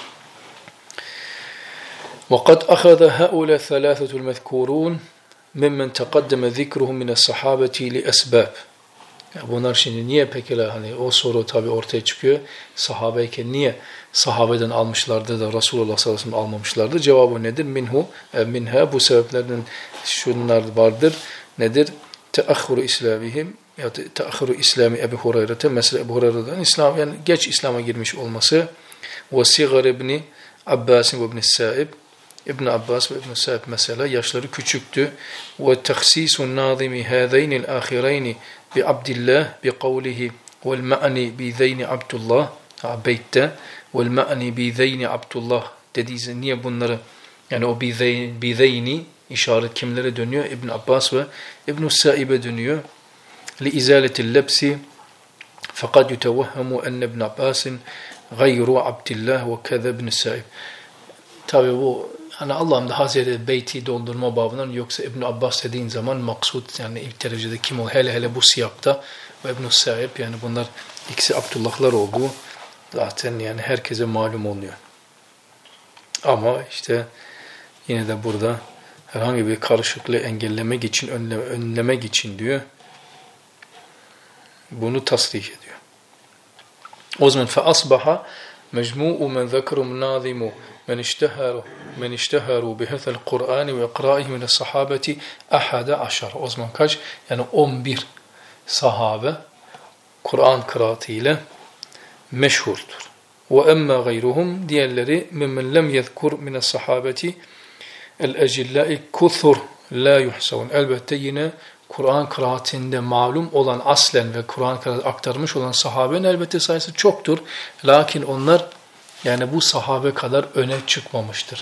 وقد أخذ هؤلاء الثلاثة المذكورون ممن تقدم ذكرهم من الصحابة لأسباب. Bunlar şimdi niye peki hani o soru tabii ortaya çıkıyor. Sahabeyken niye sahabeden almışlardı da Resulullah sallallahu aleyhi ve sellem almamışlardı? Cevabı nedir? Minhu, e, minha, bu sebeplerden şunlar vardır. Nedir? Teahhuru İslamihim, ya teahhuru İslami Ebu Hureyre'te, mesela Ebu Hureyre'den İslam, yani geç İslam'a girmiş olması. Ve sigar ibni Abbas ve ibn Sa'ib, İbn Abbas ve İbn Sa'ib mesela yaşları küçüktü. Ve tahsisun nazimi hâzeynil âhireyni bi Abdillah bi kavlihi vel ma'ni bi zeyni Abdullah beytte vel ma'ni bi zeyni Abdullah dediği niye bunları yani o bi zeyni işaret kimlere dönüyor? İbn Abbas ve İbn Sa'ib'e dönüyor. Li izaletil lebsi fakat yutevehhemu enne İbn Abbas'in gayru Abdillah ve keza İbn Sa'ib. Tabi bu hani Allah'ım da Hazreti Beyti doldurma babından, yoksa İbn Abbas dediğin zaman maksut yani ilk derecede kim o, hele hele bu siyakta ve İbn Sa'ib, yani bunlar ikisi Abdullahlar olduğu zaten yani herkese malum oluyor. Ama işte yine de burada herhangi bir karışıklığı engellemek için, önleme, önlemek için diyor, bunu tasrih ediyor. O zaman فَأَصْبَحَ مَجْمُوءُ مَنْ ذَكَرُمْ نَاظِمُ مَنْ اشْتَهَرُوا مَنْ اشْتَهَرُوا بِهَذَا الْقُرْآنِ وَاِقْرَائِهِ مِنَ الصَّحَابَةِ اَحَدَ عَشَرَ. O zaman kaç? Yani on bir sahabe Kur'an kıraatıyla meşhurdur. وَاَمَّا غَيْرُهُمْ diğerleri مِمَّنْ لَمْ يَذْكُرْ مِنَ الصَّحَابَةِ el-ecillâi kuthur la yuhsavun. Elbette yine Kur'an kıraatinde malum olan aslen ve Kur'an kıraatı aktarmış olan sahabenin elbette sayısı çoktur. Lakin onlar yani bu sahabe kadar öne çıkmamıştır.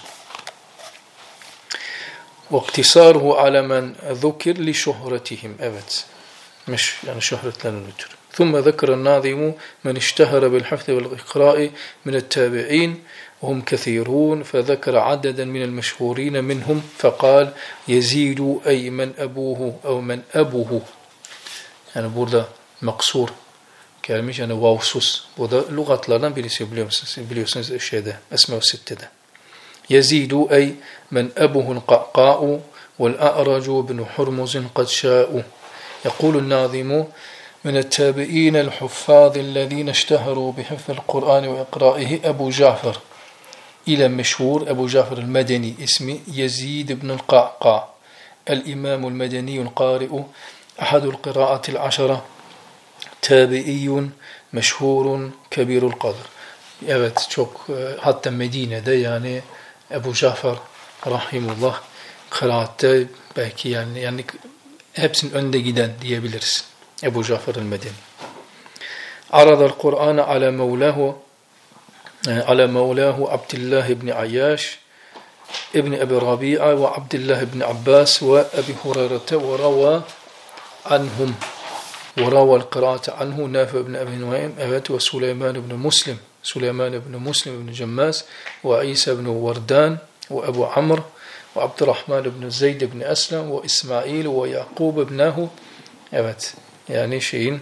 وَاقْتِصَارُهُ عَلَى مَنْ ذُكِرْ لِشُهْرَتِهِمْ. Evet. Yani şöhretlerinin ötürü. ثُمَّ ذَكَرَ النَّاظِمُ مَنْ اشْتَهَرَ بِالْحَفْظِ وَالْإِقْرَاءِ مِنَ التَّابِعِينَ وهم كثيرون فذكر عددا من المشهورين منهم فقال يزيد أي من أبوه أو من أبوه. Yani burada maksur gelmiş yani vavsuz. Bu da lügatlardan birisi biliyor musunuz? Biliyorsunuz şeyde Esma-u Sitte'de. Yezidu ey men ebuhun qa'qa'u vel a'racu bin hurmuzin qad şa'u. يقول الناظم من التابعين الحفاظ الذين اشتهروا بحفظ القرآن وإقرائه أبو جعفر إلى مشهور أبو جعفر المدني اسمه يزيد بن القعقاع الإمام المدني القارئ أحد القراءة العشرة تابعي مشهور كبير القدر. Evet çok hatta Medine'de yani Ebu Cafer rahimullah kıraatte belki yani yani hepsinin önde giden diyebiliriz. Ebu Cafer el-Medeni. Aradal Kur'an ala mevlahu على مولاه عبد الله بن عياش ابن أبي ربيعة وعبد الله بن عباس وأبي هريرة وروى عنهم وروى القراءة عنه نافع بن أبي نعيم أبت وسليمان بن مسلم سليمان بن مسلم بن جماس وعيسى بن وردان وأبو عمرو وعبد الرحمن بن زيد بن أسلم وإسماعيل ويعقوب ابنه أبت يعني شيء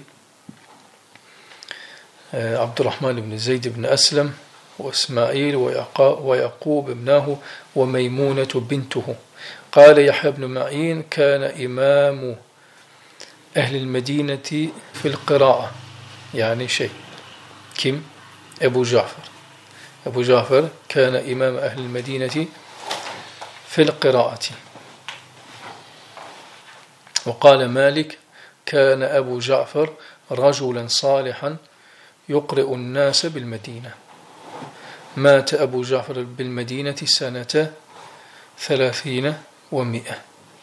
عبد الرحمن بن زيد بن أسلم وإسماعيل ويعقوب ابنه وميمونة بنته. قال يحيى بن معين كان إمام أهل المدينة في القراءة. يعني شيء كم أبو جعفر أبو جعفر كان إمام أهل المدينة في القراءة. وقال مالك كان أبو جعفر رجلا صالحا يقرئ الناس بالمدينة. مات أبو جعفر بالمدينة سنة ثلاثين ومئة.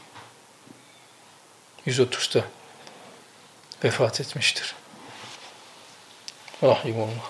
yüz otuzda vefat etmiştir. Rahimullah.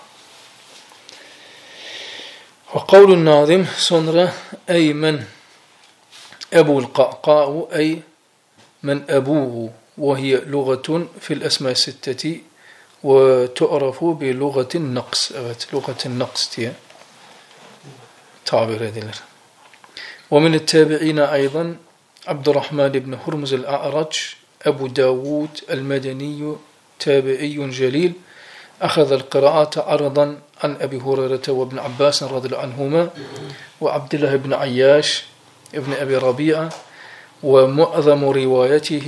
Ve kavlun nazim sonra ey men Ebu'l Qa'qa'u ey men ebuhu ve hiye lugatun fil esma sitteti ve tu'rafu bi lugatin naqs. Evet, lugatin naqs diye tabir edilir. Ve min et-tabi'ina aydan Abdurrahman ibn Hurmuz el-A'rac Ebu Davud el-Medeni tabi'iyyun celil أخذ القراءة عرضا عن أبي هريرة وابن عباس رضي الله عنهما وعبد الله بن عياش ابن أبي ربيعة ومعظم روايته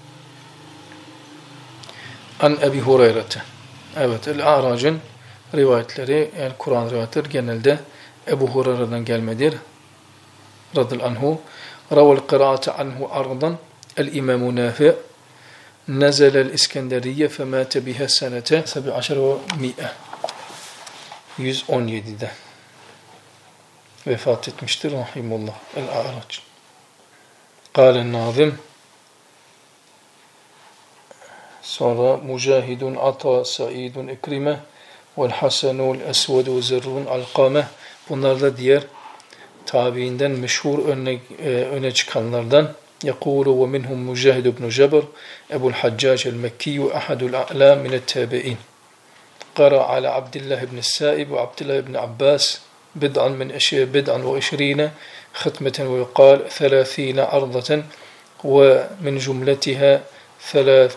عن أبي هريرة. Evet, el-A'rac'ın rivayetleri yani Kur'an rivayetleri genelde Ebu Hureyre'den gelmedir. Radıyallahu anhu. Raval kıraate anhu ardan el-İmam Nafi' نزل الإسكندرية فمات بها سنة سبع عشر ومئة. yüz on yedide vefat etmiştir rahimullah el-A'rac. قال الناظم sonra Mücahidun Ata Saidun İkrime vel Hasanul Esvedu Zerrun Alkame. Bunlar da diğer tabiinden meşhur öne, öne çıkanlardan. يقول ومنهم مجاهد بن جبر أبو الحجاج المكي أحد الأعلام من التابعين قرأ على عبد الله بن السائب وعبد الله بن عباس بدعا من أشياء بدعا وعشرين ختمة ويقال ثلاثين عرضة ومن جملتها ثلاث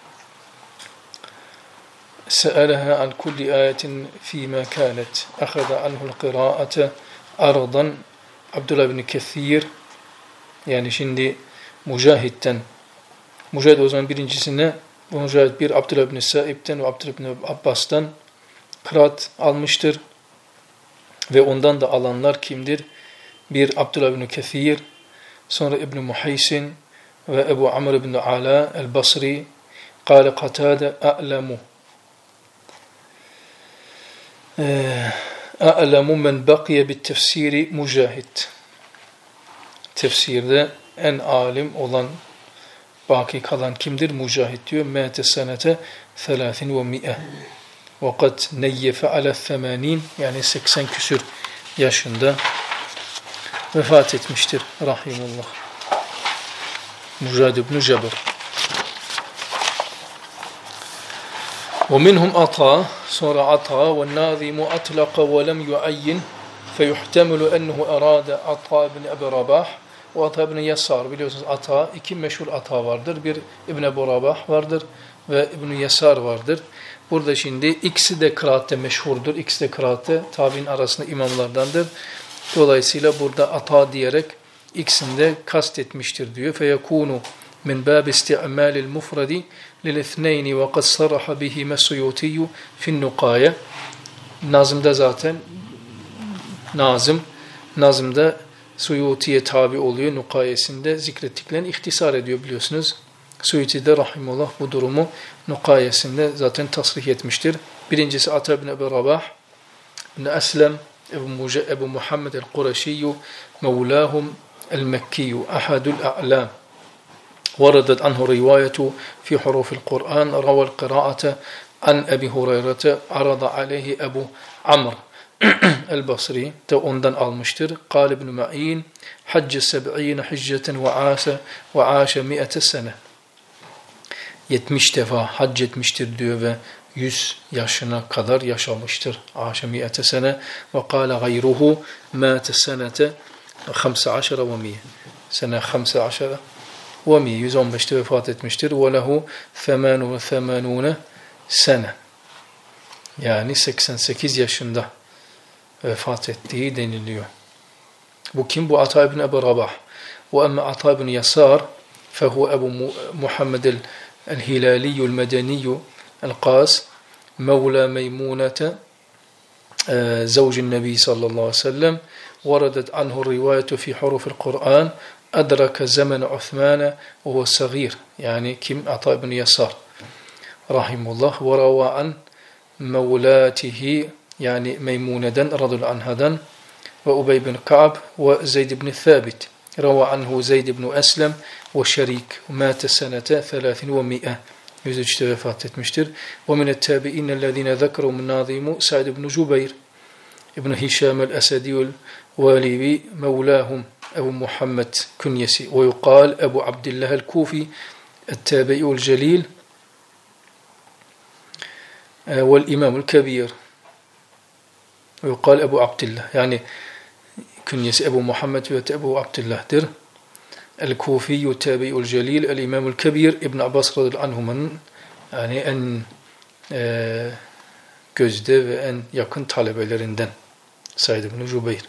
سألها عن كل آية فيما كانت أخذ عنه القراءة عرضا عبد الله بن كثير. Yani şimdi Mücahid'den, Mücahid o zaman birincisine, bu Mücahid bir Abdullah ibn Saib'den ve Abdullah ibn Abbas'tan kıraat almıştır. Ve ondan da alanlar kimdir? Bir Abdullah ibn Kathir, sonra İbn Muhaysin ve Ebu Amr ibn Ala el-Basri. Kâle Katâde a'lemu. A'lemu men bakiye bit tefsiri Mücahid. tefsirde en alim olan, baki kalan kimdir? Mücahit diyor. Mâte senete thelâthin ve mi'e. Ve kad neyyefe ala themânin, yani seksen küsür yaşında vefat etmiştir. Rahimullah. Mücahid ibn Cebr. ومنهم عطاء sonra عطاء والناظم أطلق ولم يعين فيحتمل أنه أراد عطاء بن أبي رباح وعطاء بن يسار. Biliyorsunuz Ata, iki meşhur Ata vardır. Bir İbn Ebu Rabah vardır ve İbn Yesar vardır. Burada şimdi ikisi de kıraatte meşhurdur. İkisi de kıraatte tabi'in arasında imamlardandır. Dolayısıyla burada Ata diyerek ikisini de kastetmiştir diyor. فَيَكُونُ مِنْ بَابِ اسْتِعْمَالِ الْمُفْرَدِ لِلْاِثْنَيْنِ وَقَدْ صَرَحَ بِهِ مَسُّيُوتِيُّ فِي النُّقَايَ. Nazımda zaten Nazım, Nazımda Suyuti'ye tabi oluyor. Nukayesinde zikrettiklerini ihtisar ediyor biliyorsunuz. Suyuti de rahimullah bu durumu Nukayesinde zaten tasrih etmiştir. Birincisi Ata ibn Ebi Rabah, ibn Eslem, Ebu, Ebu Muhammed el-Kureşiyyü, Mevlahum el-Mekkiyyü, Ahadul A'lam. وردت عنه رواية في حروف القرآن روى القراءة عن أبي هريرة عرض عليه أبو عمرو el-Basri de ondan almıştır. Kâl ibn Ma'in hacce seb'îne hicceten ve âse ve âşe mi'ete sene. yetmiş defa hac etmiştir diyor ve yüz yaşına kadar yaşamıştır. Âşe mi'ete sene ve kâle gayruhu mâte senete hamse aşere ve mi'e. Sene hamse aşere ve mi'e. yüz on beşte vefat etmiştir. Ve lehu femânu ve femânûne sene. Yani seksen sekiz yaşında vefat ettiği deniliyor. Bu kim? Bu Ata ibn Ebi Rabah. Ve emme Ata ibn Yasar fehu Ebu Muhammed el-Hilaliyyü el-Medeniyyü el-Qas mevla Meymunete zavcin Nebi sallallahu aleyhi ve sellem varadet anhu rivayetu fi hurufil Kur'an adraka zaman Uthman ve huve sagir. Yani kim? Ata ibn Yasar rahimullah ve rava an mevlatihi, yani Meymune'den radıyallahu anhadan ve Ubey bin Ka'b ve Zeyd ibn Thabit. Rava anhu Zeyd ibn Eslem ve Şerik. Mâte senete thelâthin ve mi'e. yüz üçte vefat etmiştir. Ve minet tabi'innellezîne zekeru min nâzimu Sa'd ibn Cübeyr ibn Hişam el-Esediyül Valibi mevlâhum Ebu Muhammed künyesi ve yukal Ebu Abdillah el-Kufi el-Tabi'ül Celil vel-İmam el-Kebir. Yukal Ebu Abdillah, yani künyesi Ebu Muhammed ve Ebu Abdillah'dır. El-Kufiyyü Tabi'ül Celil, El-İmamül Kebir, İbn Abbas radıyallahu anhumanın yani en e, gözde ve en yakın talebelerinden Said ibn Cübeyr.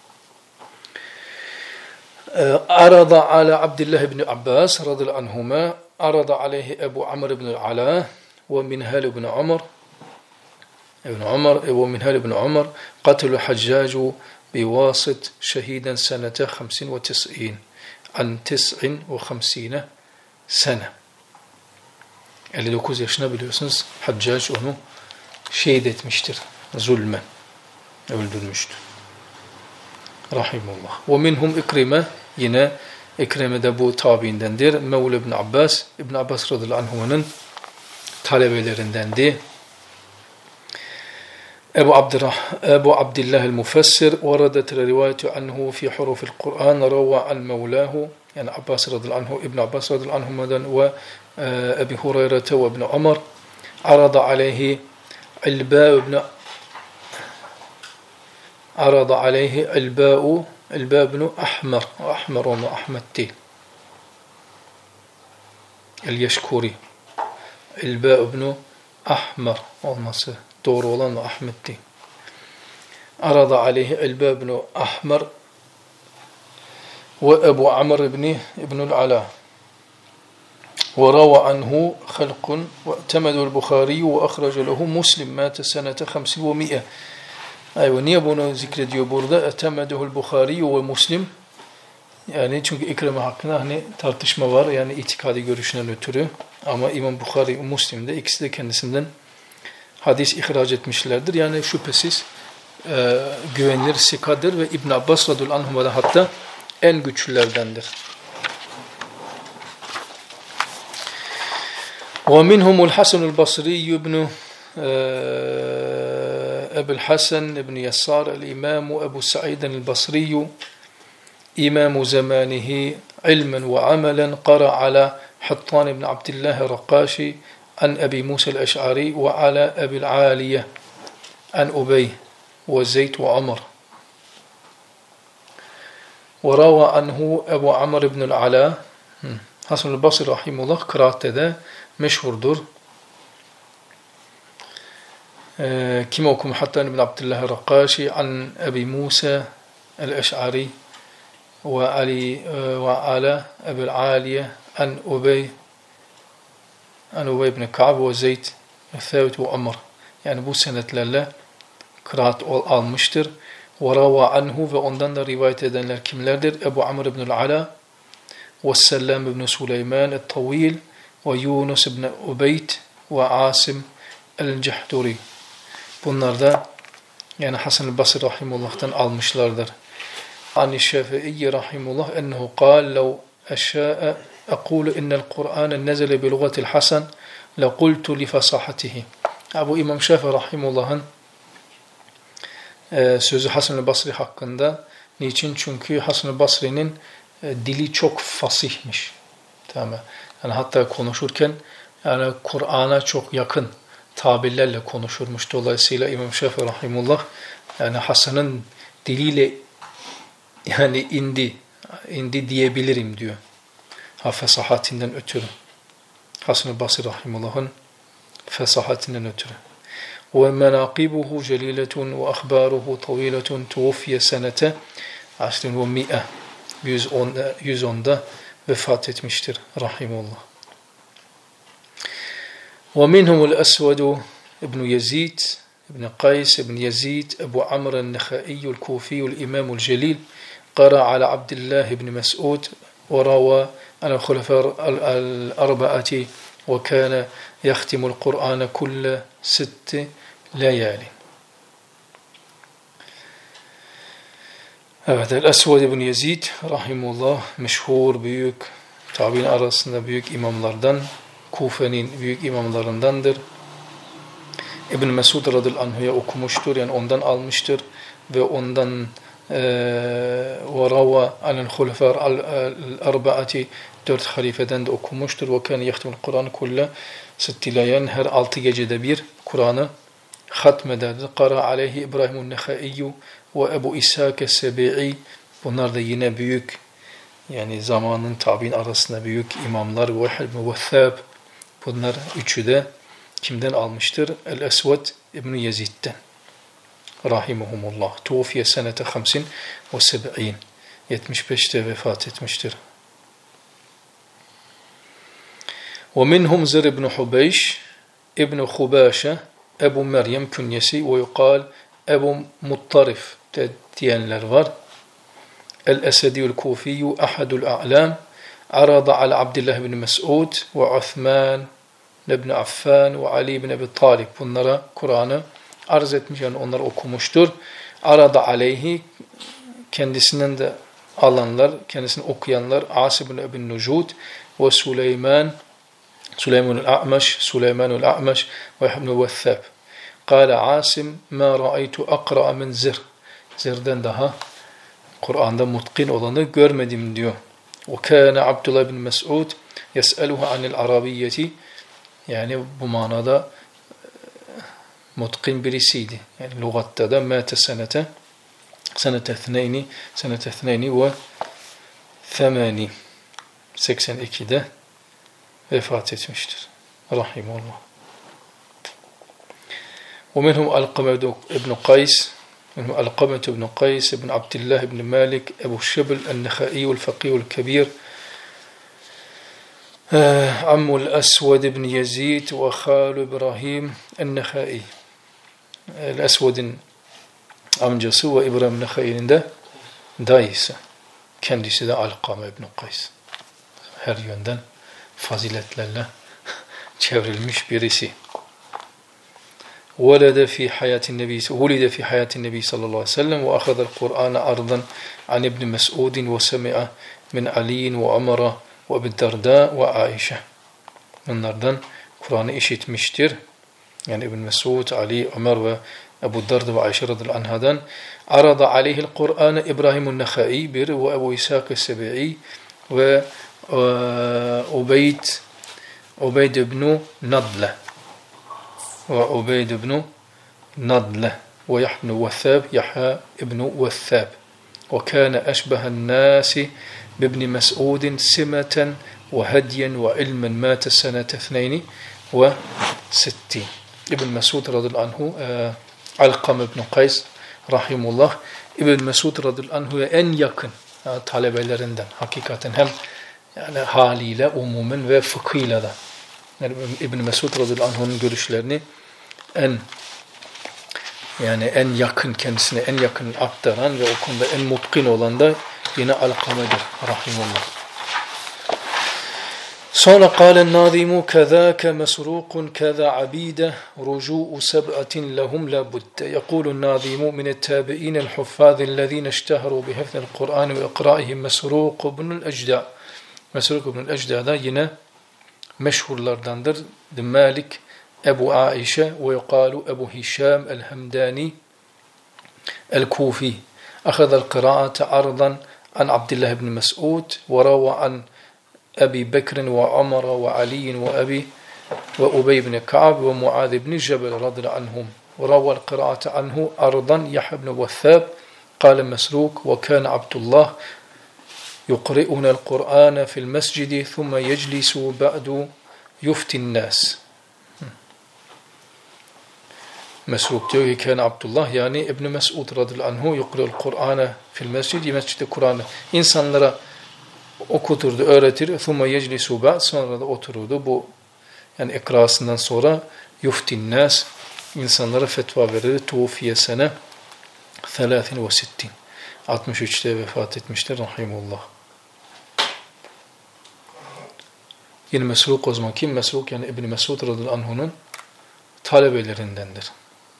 Arada ala Abdullah ibn Abbas radıyallahu anhuma, arada aleyhi Ebu Amr ibn al-Ala ve Minhal ibn Umar ابن عمر ومنهل بن عمر قتل الحجاج بواسط شهيدا سنة خمس وتسعين عن تسع وخمسين سنة. elli dokuz yaşına biliyorsunuz Haccac onu şehit etmiştir. Zulmen öldürmüştür. Rahimullah. Ve minhum İkrime, yine İkrime de bu tabiindendir. Mevla ibn Abbas, İbn Abbas radıyallahu anhu'nun talebelerindendi. Ebu Abdurrah, Ebu Abdillah el-Mufessir varadet rivayetu anhu fi hurufil Kur'an rava an mevlahu, yani Abbas radıyallahu anhu, İbn Abbas radıyallahu anhu'dan ve Ebi Hureyre ve İbn Ömer arada aleyhi İlba ibn arada aleyhi İlba'u İlba ibn Ahmer, Ahmer olma Ahmet değil, El-Yeşkuri, İlba ibn Ahmer olması doğru olan da Ahmet değil. Arada aleyhi İlba ibn Ahmer ve Ebu Amr ibn İbnül Ala ve rava anhu halkun ve temedul Bukhari ve akhraca lehu Muslim mâte senete hamsin ve mi'e. Ayva, niye bunu zikrediyor burada? Etemeduhul Bukhari ve Muslim. Yani çünkü İkrime hakkında hani tartışma var, yani itikadi görüşünden ötürü. Ama İmam Bukhari ve Muslim de ikisi de kendisinden hadis ihraç etmişlerdir. Yani şüphesiz e, güvenilir sikadır ve İbn Abbas radıyallahu anhuma da hatta en güçlülerdendir. ومنهم الحسن البصري ابن أبو الحسن ابن يسار الإمام أبو سعيد البصري إمام زمانه علما وعملا قرأ على حطان بن عبد الله الرقاشي عن أبي موسى الأشعري وعلى أبي العالية عن أبي وزيد وعمر وروى عنه أبو عمرو بن العلاء Hasan el-Basri rahimullah kıraatte de meşhurdur. Ee, Kim okumuş? Hattan ibn Abdullah el-Rakashi an Ebi Musa el-Eş'ari ve Ali ve Ala Ebu'l Aliye an Ubey an Ubey ibn Ka'b ve Zeyd el-Thabit ve Amr. Yani bu senetlerle kıraat almıştır. Ve rava anhu ve ondan da rivayet edenler kimlerdir? Ebu Amr ibn el-Ala والسلام بن سليمان الطويل ويونس بن أبيت وعاصم el-Cehduri. Bunlar da yani Hasan el-Basri rahimullah'tan almışlardır. Ani Şafii rahimullah ennehu قال لو أشاء أقول إن القرآن نزل بلغة الحسن لقلت لفصاحته. Bu İmam Şafii rahimullah'ın sözü Hasan el-Basri hakkında. Niçin? Çünkü Hasan el-Basri'nin dili çok fasihmiş. Tamam. Yani hatta konuşurken yani Kur'an'a çok yakın tabirlerle konuşurmuş. Dolayısıyla İmam Şafii rahimullah yani Hasan'ın diliyle yani indi indi diyebilirim diyor. Ha fesahatinden ötürü. Hasan-ı Basri rahimullah'ın fesahatinden ötürü. Ve menaqibuhu celiletun ve akhbaruhu taviletun tuvfiye senete asrin ve mi'e yüz onda vefat etmiştir rahimullah. ومنهم الأسود ابن يزيد ابن قيس ابن يزيد أبو عمرو النخائي الكوفي الإمام الجليل قرأ على عبد الله بن مسعود وروى عن الخلفاء الأربعة وكان يختم القرآن كل ست ليال. Evet, El-Esved ibn Yezid rahimullah meşhur büyük tabi'in arasında büyük imamlardan, Kufe'nin büyük imamlarındandır. İbn Mesud radıyallahu anhu'ya okumuştur, yani ondan almıştır ve ondan ve rava anel hulefâ el-arba'ati dört halifeden de okumuştur. Ve kâne yehtimul Kur'an kulle sittilayen her altı gecede bir Kur'an'ı hatmederdi. Qara aleyhi İbrahimun Nehaiyyü ve Ebu İshak es-Sebi'i. Bunlar da yine büyük yani zamanın tabi'in arasında büyük imamlar. Ve Hilm ve Thab. Bunlar üçü de kimden almıştır? El-Esved ibn Yezid'den. Rahimuhumullah. Tufiye senete hamsin ve seb'in. yetmiş beşte vefat etmiştir. Ve minhum Zir ibn Hubeyş ibn Hubaşe Ebu Meryem künyesi ve yukal Ebu Muttarif diyenler var. El-Esediyül Kufiyyü ahadul a'lam arada ala Abdullah ibn Mes'ud ve Uthman ibn Affan ve Ali ibn Abi Talib. Bunlara Kur'an'ı arz etmiş, yani onlar okumuştur. Arada aleyhi kendisinden de alanlar, kendisini okuyanlar As ibn Abi Nucud ve Süleyman Süleymanul A'maş Süleymanul A'maş ve İbn Vethab. Kâle Asim ma ra'aytu aqra min Zir. Zir'den daha Kur'an'da mutkin olanı görmedim diyor. Ve kâne Abdullah bin Mes'ud yes'eluhu anil arabiyyeti. Yani bu manada mutkin birisiydi. Yani lügatta da mâte senete senete ethneyni senete ethneyni ve themani seksen ikide vefat etmiştir. Rahimullah. ومنهم القمة بن قيس منهم القمة بن قيس بن عبد الله بن مالك أبو الشبل النخائي الفقيه الكبير عم الأسود بن يزيد وخال إبراهيم النخائي. El-Esved'in amcası ve İbrahim Nekhai'nin de dayısı. Kendisi de Alkame ibn Kays. Her yönden faziletlerle çevrilmiş birisi. ولد في حياة النبي ولد في حياة النبي صلى الله عليه وسلم وأخذ القرآن أرضا عن ابن مسعود وسمع من علي وعمر وأبي الدرداء وعائشة. Bunlardan Kur'an'ı işitmiştir. Yani İbn Mesud, Ali, Ömer ve Ebu Darda ve Ayşe radıyallahu anhadan. Arada aleyhil Kur'an'ı İbrahim el-Nekhai bir ve Ebu İshak el-Sebi'i ve Ubeyd Ubeyd ibn Nadle ve Ubeyd ibn Nadle ve Yahya ibn Vethab Yahya ibn Vethab ve kâne eşbehen nâsi bibni Mes'udin simeten ve hediyen ve ilmen mâte senete اثنين وستين. İbn Mesud radıyallahu anhu Alkam ibn Kays rahimullah İbn Mesud radıyallahu anhu'ya en yakın yani, talebelerinden hakikaten hem yani haliyle umumen ve fıkhıyla da yani İbn Mesud radıyallahu anhu'nun görüşlerini en yani en yakın kendisine en yakın aktaran ve o konuda en mutkin olan da yine Alkame'dir rahimullah. Sonra kâlen nâzimu kezâke mesrûkun kezâ abîde rucû'u seb'atin lehum la budde. Yekulun nâzimu minettâbi'înel huffâzillezîne işteharû bihefnel Kur'ân ve ikrâihim Mesrûk ibnül Ecdâ. Mesrûk ibnül Ecdâ da yine meşhurlardandır. Malik, Ebu Aişe ve yuqâlu Ebu Hişâm el-Hemdâni el-Kûfî. Akhadal qirâ'ate ardan an Abdullah ibn Mes'ud ve ravâ an أبي بكر وعمر وعلي وأبي وأبي بن كعب ومعاذ بن جبل رضي الله عنهم وروى القراءة عنه أرضا يحيى بن وثاب قال مسروق وكان عبد الله يقرئنا القرآن في المسجد ثم يجلس بعد يفتي الناس. Mesruk diyor ki kâne Abdullah yani İbn Mes'ud radıyallahu anhu yuqri'ul Kur'ane fil mescid mescid-i Kur'an'ı insanlara okuturdu, öğretir. ثُمَّ يَجْلِسُ بَعْدْ sonra da otururdu. Bu yani ikrasından sonra yuftin nas insanlara fetva verir. Tufiye sene altmış ve altmış üçte vefat etmiştir rahimullah. Yine Mesruk o zaman kim? Mesruk yani İbn Mesud radıyallahu anhu'nun talebelerindendir.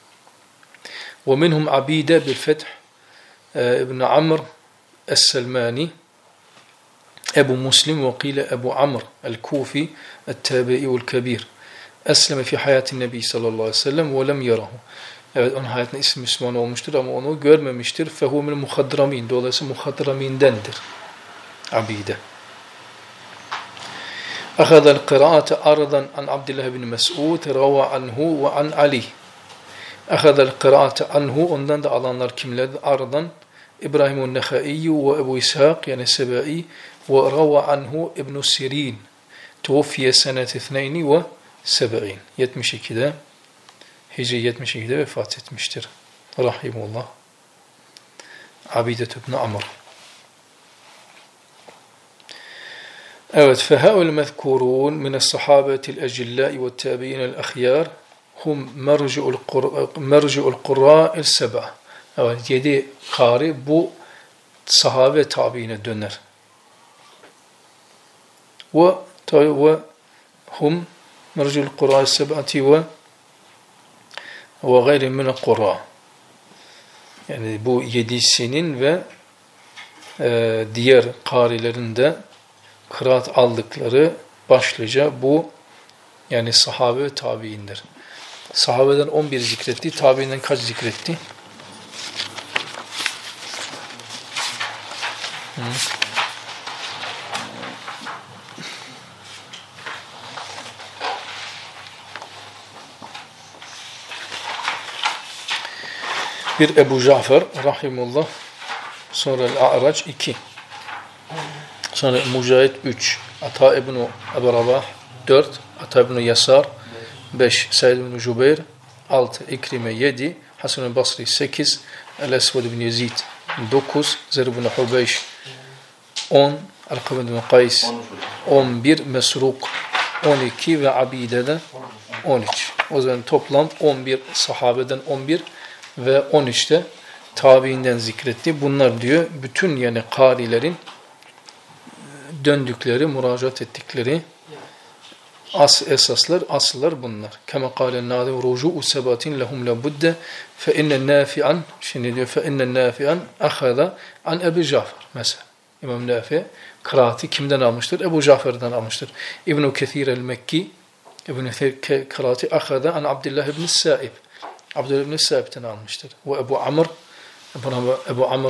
ومنهم عبيدة بالفتح ابن عمرو السلماني Ebu Muslim ve kîle Ebu Amr el-Kufi el-Tabi'i vel-Kebir. Esleme fi hayatin Nebi sallallahu aleyhi ve sellem ve lem yarahu. Evet onun hayatında ismi Müslüman olmuştur ama onu görmemiştir. Fehu min muhadramin. Dolayısıyla muhadramindendir. Abide. Akhadal qira'ate ardan an Abdullah ibn Mes'ud rava anhu ve an Ali. Akhadal qira'ate anhu ondan da alanlar kimlerdi? Ardan İbrahim el-Nekhai ve Ebu İshak yani Sebai وروى عنه ابن سيرين توفي سنة اثنين وسبعين yetmiş ikide Hicri yetmiş ikide vefat etmiştir. Rahimullah. Abidet ibn Amr. Evet. فهؤلاء المذكورون من الصحابة الأجلاء والتابعين الأخيار هم مرجع القراء مرجع القراء السبعة. Evet. Yedi kari bu sahabe tabiine döner. Ve ve hum mercul Kur'an seb'ati ve ve gayri min Kur'an. Yani bu yedisinin ve e, diğer karilerin de kıraat aldıkları başlıca bu yani sahabe ve tabiindir. Sahabeden on bir zikretti, tabiinden kaç zikretti? Hı. Bir Ebu Cafer rahimullah, sonra El-A'raç iki, sonra Mücahit üç, Ata ibn-i Ebu Rabah dört, Ata ibn-i Yasar beş, Said ibn-i Cübeyr altı, İkrime yedi, Hasan-ı Basri sekiz, El-Esved ibn Yezid dokuz, Zer ibn Hubeyş on, Alkam ibn Kays on bir, Mesruk on iki ve Abide'de on üç. O zaman toplam on bir sahabeden on bir ve on üçte tabiinden zikretti. Bunlar diyor bütün yani karilerin döndükleri, müracaat ettikleri As esaslar, asıllar bunlar. Kema kâlen nâzim rucu'u sebatin lehum lebudde fe innen nâfi'an, şimdi diyor fe innen nâfi'an ahada an Ebu Cafer mesela. İmam Nafi kıraati kimden almıştır? Ebu Cafer'den almıştır. İbn-i Kethir el-Mekki İbn-i Kethir kıraati ahada an Abdullah ibn Sa'ib. Abdullah ibn Sa'ib'den almıştır. Ve Ebu Amr Ebu, Ebu Amr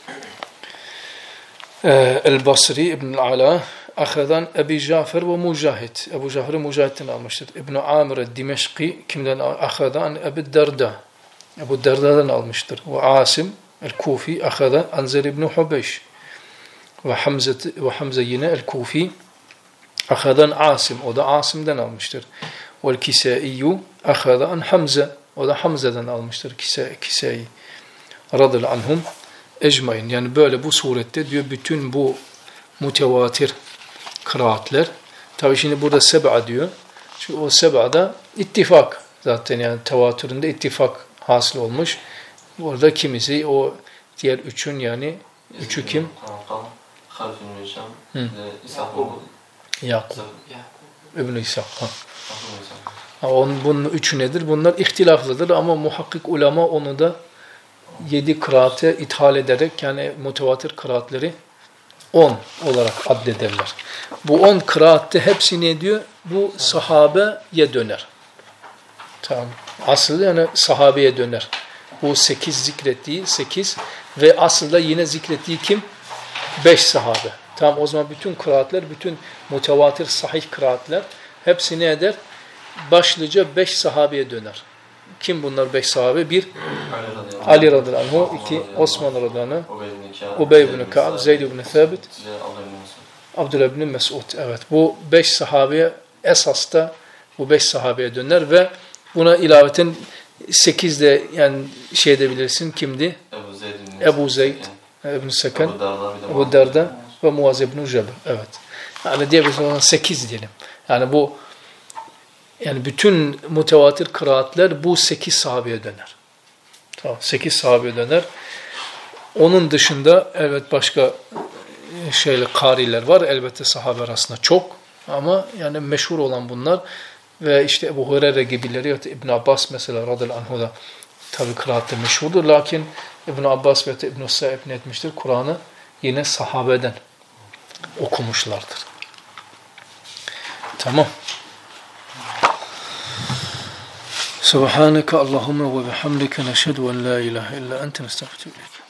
el-Basri İbn-i Ala Ahadan Ebu Cafer ve Mujahid. Ebu Cafer'i Mujahid'den almıştır. İbn-i Amr el-Dimeşki kimden? Ahadan Ebu Derda. Ebu Derda'dan almıştır. Ve Asim el-Kufi Ahadan Anzer ibn Hubeyş. Ve Hamza ve Hamza yine el-Kufi Ahadan Asim. O da Asim'den almıştır. Ve el-Kisaiyu Ahadan Hamza. O da Hamza'dan almıştır. Kisai. Radıyallahu anhum ecmain. Yani böyle bu surette diyor bütün bu mütevatir kıraatler. Tabii şimdi burada seb'a diyor. Çünkü o seb'ada ittifak zaten yani tevatüründe ittifak hasıl olmuş. Burada kimisi o diğer üçün yani üçü kim? Yakub. İbn-i İshak. Onun, bunun üçü nedir? Bunlar ihtilaflıdır ama muhakkik ulema onu da yedi kıraate ithal ederek yani mütevatir kıraatleri on olarak addederler. Bu on kıraatte hepsi ne diyor? Bu sahabeye döner. Tamam. Asıl yani sahabeye döner. Bu sekiz zikrettiği sekiz ve aslında yine zikrettiği kim? Beş sahabe. Tamam o zaman bütün kıraatler, bütün mütevatir sahih kıraatler hepsi ne eder? Başlıca beş sahabeye döner. Kim bunlar beş sahabe? Bir, Ali radıyallahu anh. İki, Osman radıyallahu anh. Ubey ibn Ka'b, Zeyd ibn Thabit, Abdullah ibn Mesud. Evet, bu beş sahabeye esasta bu beş sahabeye döner ve buna ilaveten sekiz de yani şey edebilirsin. Kimdi? Ebu Zeyd ibn Seken, Ebu Derda ve Muaz ibn Cebel. Evet. Yani diyebiliriz ona sekiz diyelim. Yani bu yani bütün mütevatir kıraatler bu sekiz sahabeye döner. Tamam, sekiz sahabeye döner. Onun dışında evet başka şeyle kariler var. Elbette sahabe arasında çok ama yani meşhur olan bunlar ve işte Ebu Hureyre gibileri ya da İbn Abbas mesela radıyallahu anhu da tabi kıraatte meşhurdur. Lakin İbn Abbas ve İbn Sa'ib ne etmiştir? Kur'an'ı yine sahabeden okumuşlardır. Tamam. Subhaneke Allahümme ve bihamdike neşhedü en la ilahe illa ente nestağfiruke.